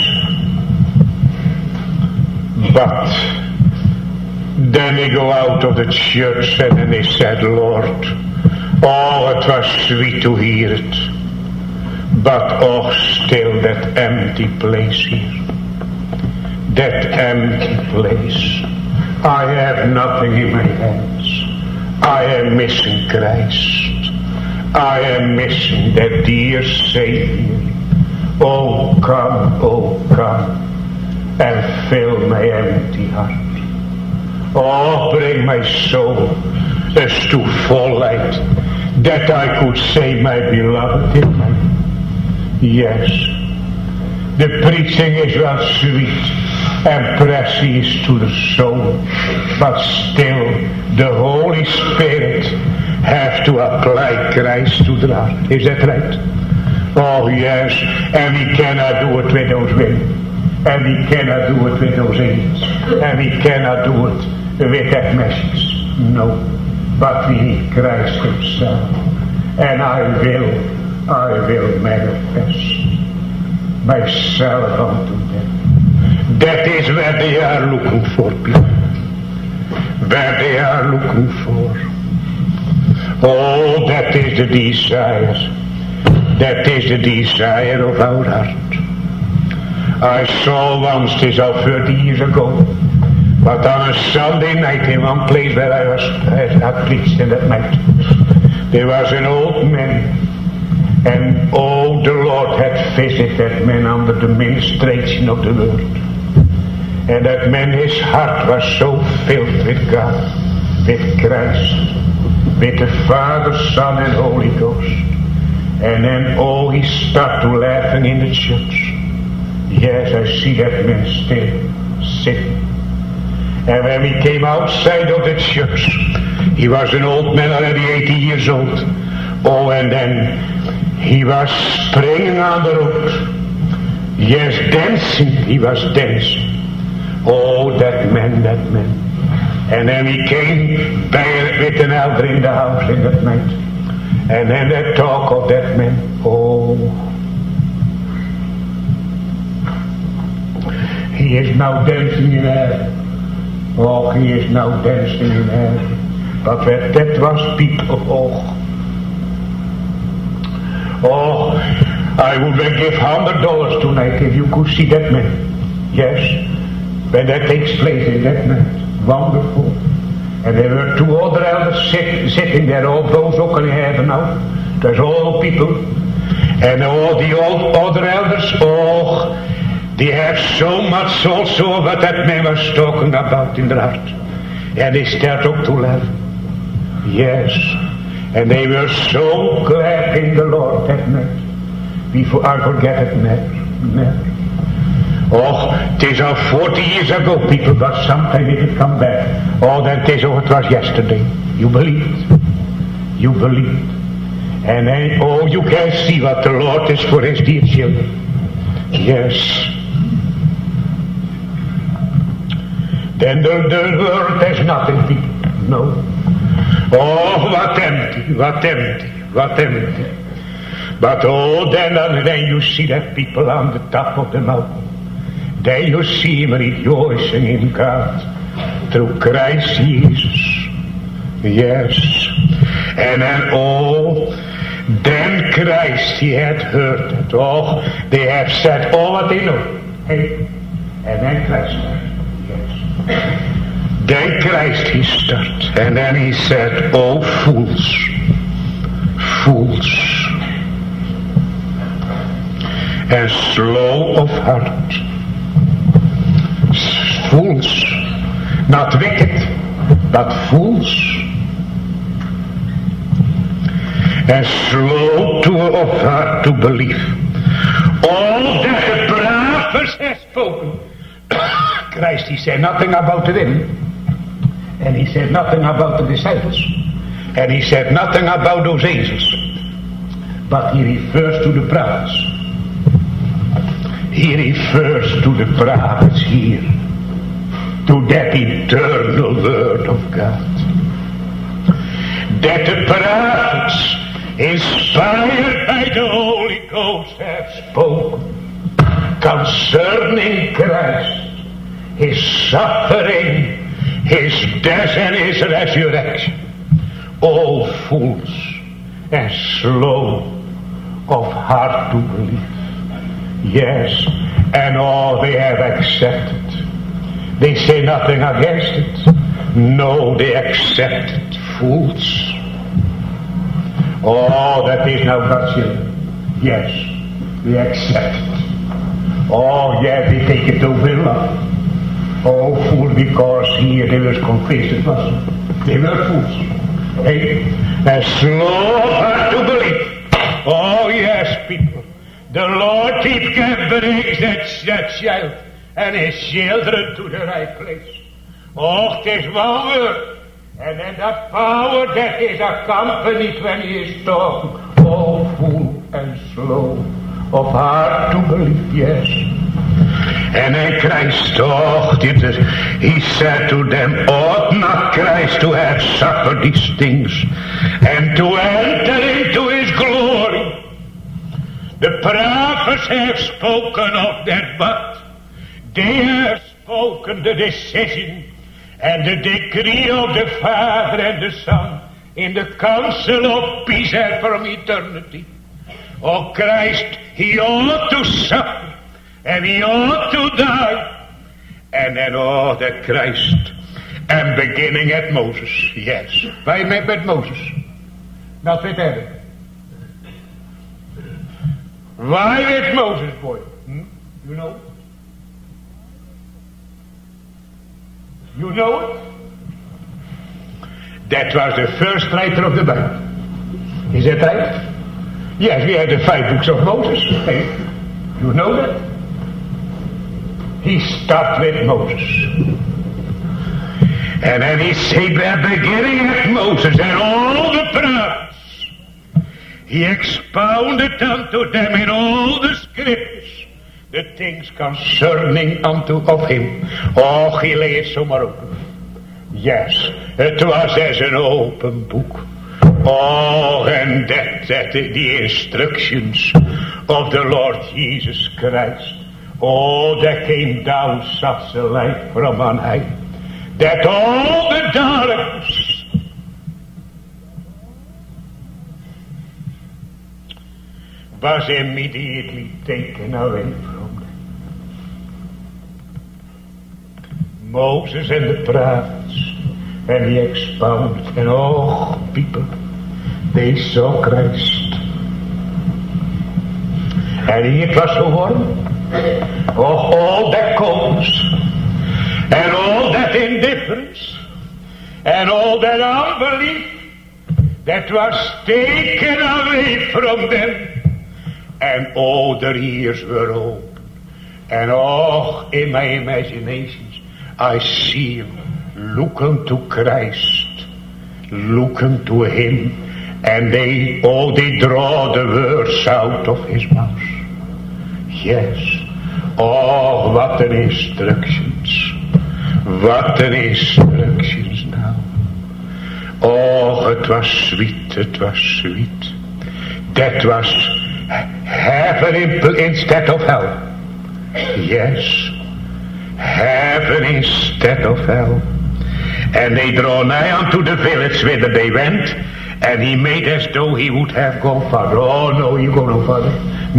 But then they go out of the church and then they said, Lord, oh, it was sweet to hear it. But oh, still that empty place here. That empty place. I have nothing in my hands. I am missing Christ. I am missing that dear Savior. Oh, come, oh, come, and fill my empty heart. Oh, bring my soul as to full light, that I could say my beloved in me. Yes, the preaching is well sweet and precious to the soul, but still the Holy Spirit has to apply Christ to the heart. Is that right? Oh yes, and we cannot do it with those women, and we cannot do it with those angels, and we cannot do it with that message. No, but we need Christ himself, and I will, I will manifest myself unto them. That is where they are looking for, people. Where they are looking for. Oh, that is the desire. That is the desire of our heart. I saw once, this all thirty years ago, but on a Sunday night in one place where I was, I had preached in that night, there was an old man, and oh, the Lord had visited that man under the ministration of the word. And that man, his heart was so filled with God, with Christ, with the Father, Son, and Holy Ghost. And then, oh, he started to laughing in the church. Yes, I see that man still sitting. And when we came outside of the church, he was an old man, already eighty years old. Oh, and then he was springing on the road. Yes, dancing, he was dancing. Oh, that man, that man. And then he came by with an elder in the house in that night. And then the talk of that man, oh, he is now dancing in air. Oh, he is now dancing in air. But that, that was people, oh, oh, I would give hundred dollars tonight if you could see that man. Yes. When that takes place in that night, wonderful. And there were two other elders sit, sitting there, all those ook in heaven now. There's all people. And all the old other elders, oh, they have so much also of what that man was talking about in their heart. And they start up to laugh. Yes. And they were so glad in the Lord that night. Before I forget it, never, never. Oh, it is al forty years ago, people, but sometime it will come back. Oh, that is how it was yesterday. You believed. You believed. And then, oh, you can see what the Lord is for his dear children. Yes. Then the, the world has nothing, people. No. Oh, what empty, what empty, what empty. But oh, then and then you see that people on the top of the mountain. Then you see him rejoicing in God through Christ Jesus. Yes. And then, oh, then Christ, he had heard it. Oh, they have said all what they know. Hey. And then Christ started. Yes. Then Christ he started. And then he said, oh, fools. Fools. And slow of heart. Fools, not wicked, but fools, and slow to of heart to believe all that the prophets have spoken. Christ, he said nothing about them, and he said nothing about the disciples, and he said nothing about those angels, but he refers to the prophets. He refers to the prophets here. To that eternal word of God. That the prophets, inspired by the Holy Ghost, have spoken concerning Christ, his suffering, his death and his resurrection. Oh, fools and slow of heart to believe. Yes, and all they have accepted. They say nothing against it. No, they accept it fools. Oh, that is now God's children. Yes, we accept it. Oh, yeah, we take it over love. Oh, fool, because here they were confessed it was. They were fools. Hey, and slow to believe. Oh, yes, people. The Lord keep brings that, that child and his children to the right place. Oh, it is one word. And then the power that is accompanied when he is talking. Oh, fool and slow of heart to believe, yes. And then Christ, oh, he said to them, ought not Christ to have suffered these things and to enter into his glory? The prophets have spoken of that, but they have spoken the decision and the decree of the Father and the Son in the council of peace and from eternity. Oh, Christ, he ought to suffer and he ought to die. And then, oh, that Christ, and beginning at Moses, yes. Wij met, met Moses. Not with Aaron. Why with Moses, boy? Hmm? You know? You know it? That was the first writer of the Bible. Is that right? Yes, we had the five books of Moses. Hey, you know that? He started with Moses. And then he said, they're beginning at Moses and all the prophets. He expounded unto them in all the scriptures the things concerning unto of him. Oh, he lay it somewhere open. Yes, it was as an open book. Oh, and that, that the instructions of the Lord Jesus Christ. Oh, that came down such a light from on high, that all the darkness was immediately taken away from them. Moses and the prophets, and he expounded, and oh, people, they saw Christ. And it was so warm. Oh, all that coldness, and all that indifference, and all that unbelief that was taken away from them, and all their ears were open, and oh, in my imaginations, I see him looking to Christ, looking to him, and they, oh, they draw the words out of his mouth. Yes. Oh, what an instructions. What an instructions now. Oh, it was sweet, it was sweet. That was heaven instead of hell. Yes. Heaven instead of hell. And they draw nigh unto the village whither they went, and he made as though he would have gone farther. Oh, no, you go no farther.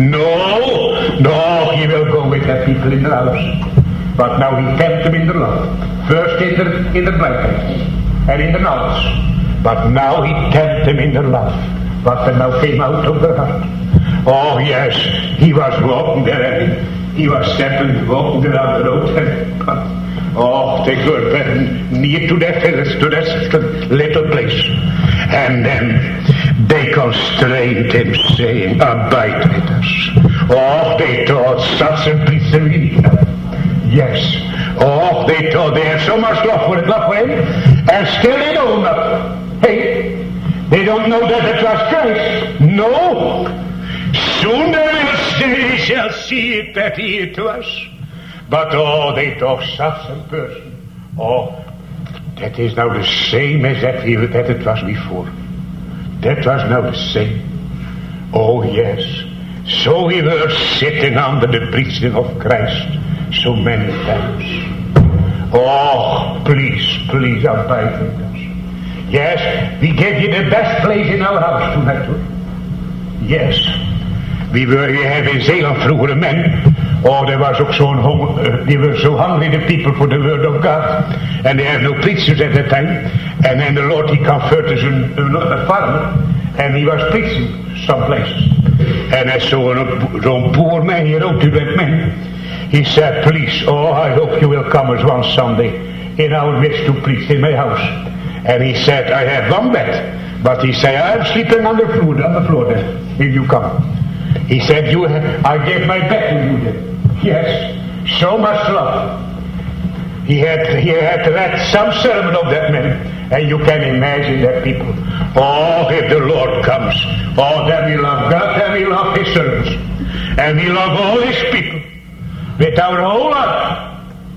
No, no, he will go with the people in the house. But now he kept them in the love. First in the, in the blankets and in the nights. But now he kept them in the love. But then now came out of the heart. Oh, yes, he was walking there and he, he was stepping, walking there on the road. And, but, oh, they were very near to their village, to that little place. And then they constrained him, saying, abide with us. Oh, they thought such a piece of idiot. Yes. Oh, they thought they had so much love for it, love for him, and still they don't know. Hey, they don't know that it was Christ. No. Soon they will say, they shall see it that he it was. But oh, they thought such a person. Oh, that is now the same as that, he, that it was before. That was now the same. Oh, yes. So we were sitting under the preaching of Christ so many times. Oh, please, please abide with us. Yes, we gave you the best place in our house tonight. Yes. We were, we have in Zeeland vroeger men. Oh, there was ook zo'n hunger. Uh, they were so hungry, the people, for the word of God. And they had no preachers at that time. And then the Lord, he converted a, a farmer. And he was preaching some places. And I saw zo'n poor man, he wrote to that man. He said, please, oh, I hope you will come as one Sunday in our midst to preach in my house. And he said, I have one bed. But he said, I'm sleeping on the floor, on the floor then, if you come. He said, you have, I gave my bed to you then. Yes, so much love. He had, he had read some sermon of that man. And you can imagine that people, oh, if the Lord comes, oh, then we love God, then we love his servants. And we love all his people with our whole heart.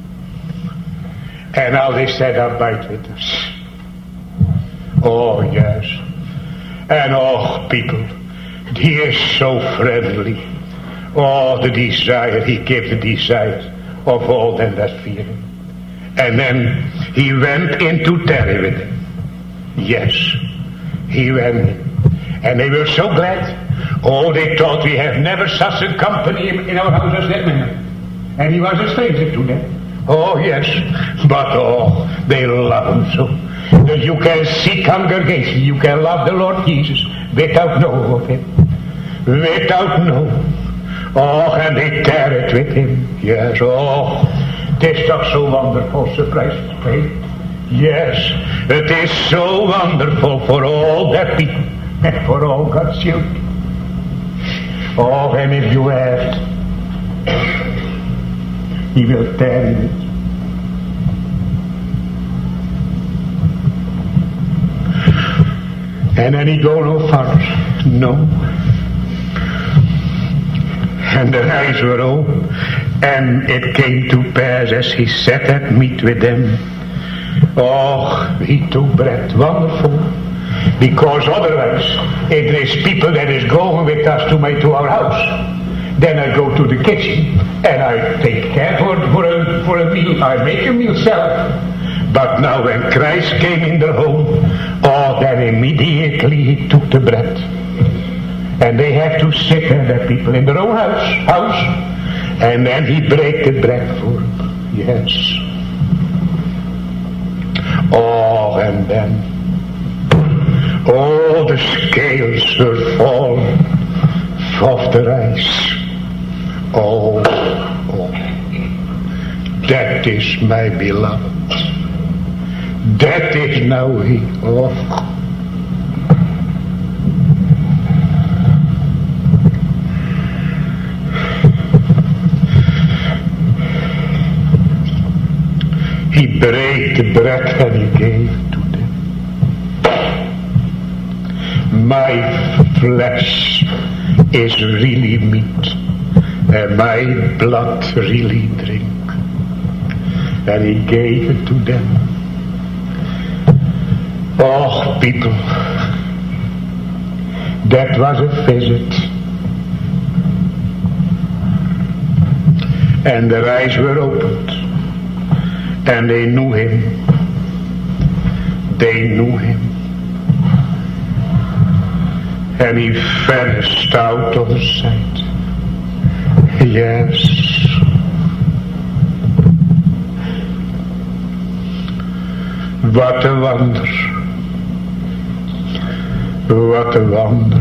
And now they said, abide with us. Oh, yes. And oh, people, he is so friendly. Oh, the desire, he gave the desire of all them that fear him. And then he went into tarry with them. Yes, he went in. And they were so glad. Oh, they thought we have never such a company in our house as that man. And he was a stranger to them. Oh, yes. But oh, they love him so. That you can see congregation, you can love the Lord Jesus without know of him. Without know. Oh, and they tarried with him. Yes, oh. Het is toch so wonderful, surprise to pray. Yes, it is so wonderful for all that people and for all God's children. Oh, and if you ask, he will tell you it. And then he go no further. No. And the eyes were open. And it came to pass as he sat at meat with them. Oh, he took bread. Wonderful. Because otherwise, if there is people that is going with us to make to our house, then I go to the kitchen and I take care for, for, a, for a meal. I make a meal self. But now when Christ came in the home, oh, then immediately he took the bread. And they have to sit there, the people in their own house, house. And then he break the bread for them. Yes. Oh, and then, oh, the scales will fall off the rice. Oh, oh, that is my beloved. That is now he. Oh. He brake the bread and he gave to them. My flesh is really meat, and my blood really drink. And he gave it to them. Oh, people, that was a visit. And their eyes were opened. And they knew him. They knew him. And he vanished out of sight. Yes. What a wonder. What a wonder.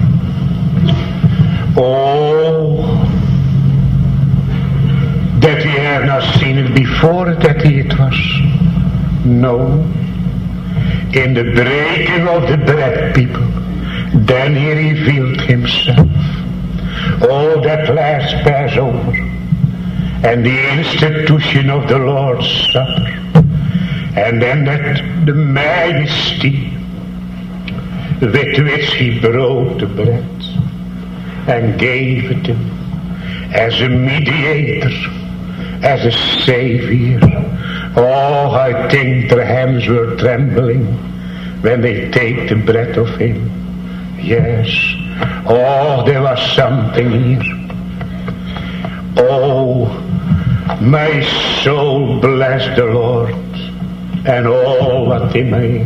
Oh, that we have not seen it before that it was. No. In the breaking of the bread, people, then he revealed himself. Oh, that last Passover and the institution of the Lord's Supper, and then that the majesty with which he broke the bread and gave it him as a mediator, as a savior. Oh, I think their hands were trembling when they take the bread of him. Yes. Oh, there was something here. Oh, my soul bless the Lord and all what in me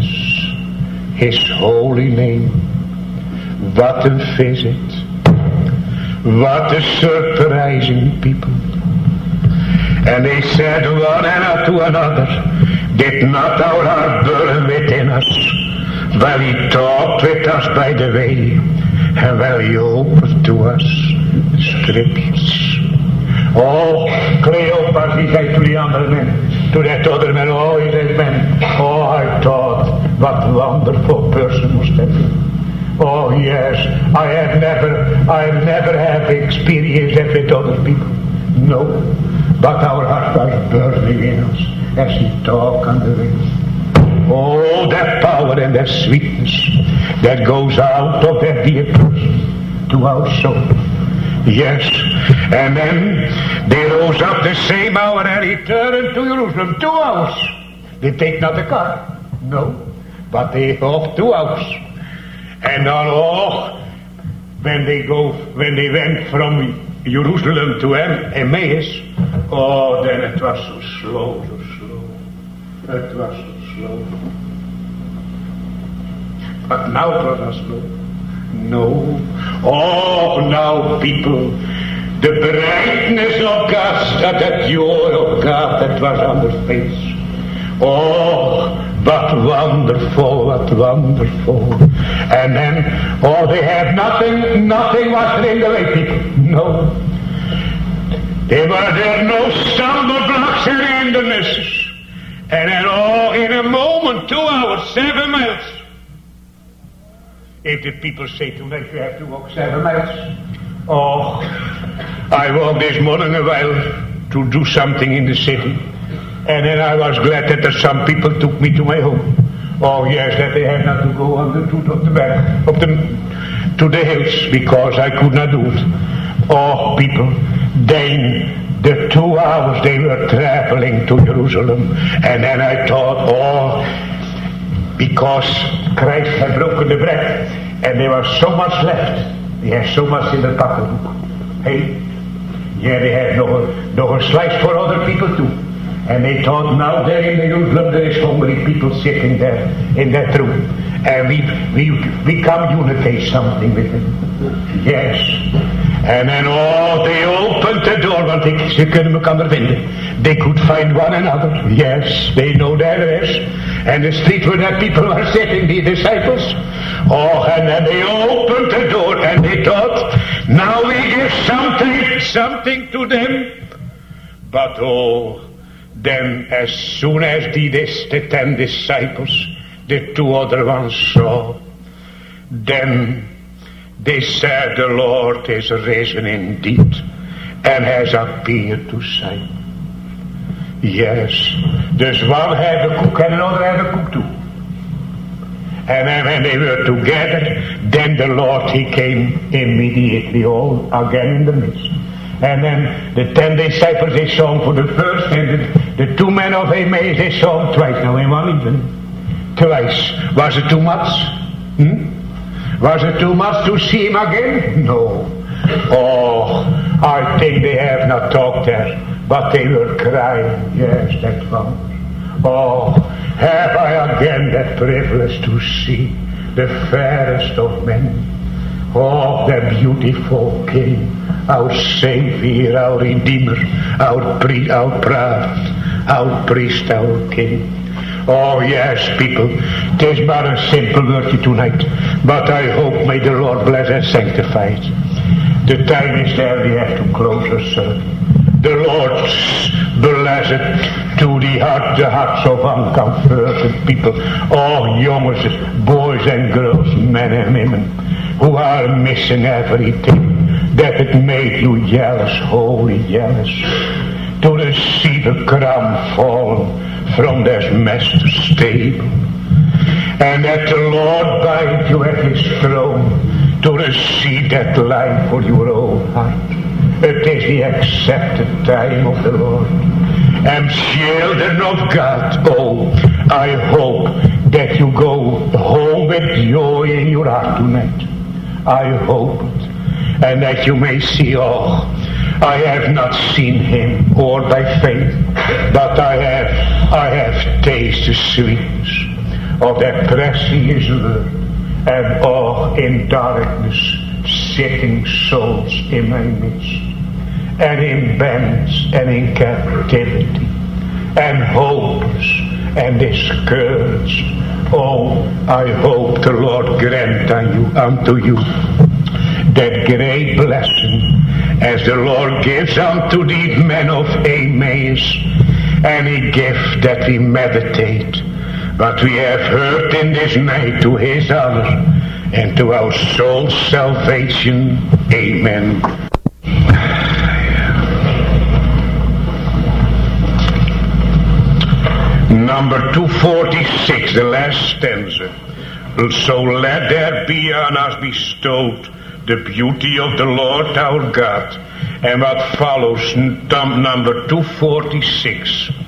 is his holy name. What a visit. What a surprising people. And they said one to another, did not our heart burn within us, while he talked with us by the way, and while he opened to us the scriptures. Oh, Cleopas, he said to the other men, to that other man, oh, he said, men, oh, I thought, what wonderful person must have been. Oh, yes, I have never, I have never have experienced that with other people. No. But our heart was burning in us as he talked on the way. Oh, that power and that sweetness that goes out of that dear person to our soul. Yes, and then they rose up the same hour and returned to Jerusalem. Two hours. They take not the car. No, but they walk two hours. And on all, when they go, when they went from Jerusalem to Emmaus, oh, then it was so slow, so slow. It was so slow. But now it was not slow. No. Oh, now people, the brightness of God, that joy of God that was on their face. Oh, what wonderful, what wonderful. And then, oh, they had nothing, nothing was in the way, people. No. There were there no stumble blocks and hindernesses. And then, oh, in a moment, two hours, seven miles. If the people say tonight you have to walk seven miles. Oh, I walked this morning a while to do something in the city. And then I was glad that there some people took me to my home. Oh yes, that they had not to go on the to the back of the to the hills because I could not do it. Oh people, then the two hours they were traveling to Jerusalem, and then I thought, oh, because Christ had broken the bread, and there was so much left. He had so much in the pocketbook. Hey, yeah, they had no no slice for other people too. And they thought, now there in Jerusalem there is hungry people sitting there in that room. And we we we communicate something with them. Yes. En then, oh, they opened the door, want ik, ze kunnen elkaar vinden. They could find one another. Yes, they know there is. And the street where that people were sitting, the disciples. Oh, and then they opened the door and they thought, now we give something, something to them. But oh, then as soon as the, the ten disciples, the two other ones saw, then they said, the Lord is risen indeed and has appeared to Simon. Yes, dus one had the cook and another had the cook too. And then when they were together, then the Lord, he came immediately all again in the midst. And then the ten disciples, they saw him for the first, and the, the two men of Emmaus, they saw him twice. Now in one evening, twice. Was it too much? Hmm? Was it too much to see him again? No. Oh, I think they have not talked there, but they were crying. Yes, that was. Oh, have I again that privilege to see the fairest of men? Oh, the beautiful King, our Savior, our Redeemer, our priest, our prophet, our priest, our King. Oh yes, people, it is but a simple word tonight, but I hope may the Lord bless and sanctify it. The time is there, we have to close our service. The Lord bless it to the heart, the hearts of uncomforted people, oh youngers, boys and girls, men and women, who are missing everything that it made you jealous, holy jealous, to receive a crown fallen from their master's stable, and that the Lord bind you at his throne to receive that life for your own heart. It is the accepted time of the Lord. And children of God, oh, I hope that you go home with joy in your heart tonight. I hope it. And that you may see, oh, I have not seen him or by faith, but I have I have tasted the sweetness of that precious word, and oh, in darkness sitting souls in my midst, and in bands and in captivity, and hopeless and discouraged. Oh, I hope the Lord grant unto you, unto you that great blessing as the Lord gives unto these men of Emmaus, any gift that we meditate, but we have heard in this night to his honor and to our soul's salvation. Amen. Number two forty-six, the last stanza. So let there be on us bestowed the beauty of the Lord our God. And what follows, number two forty-six.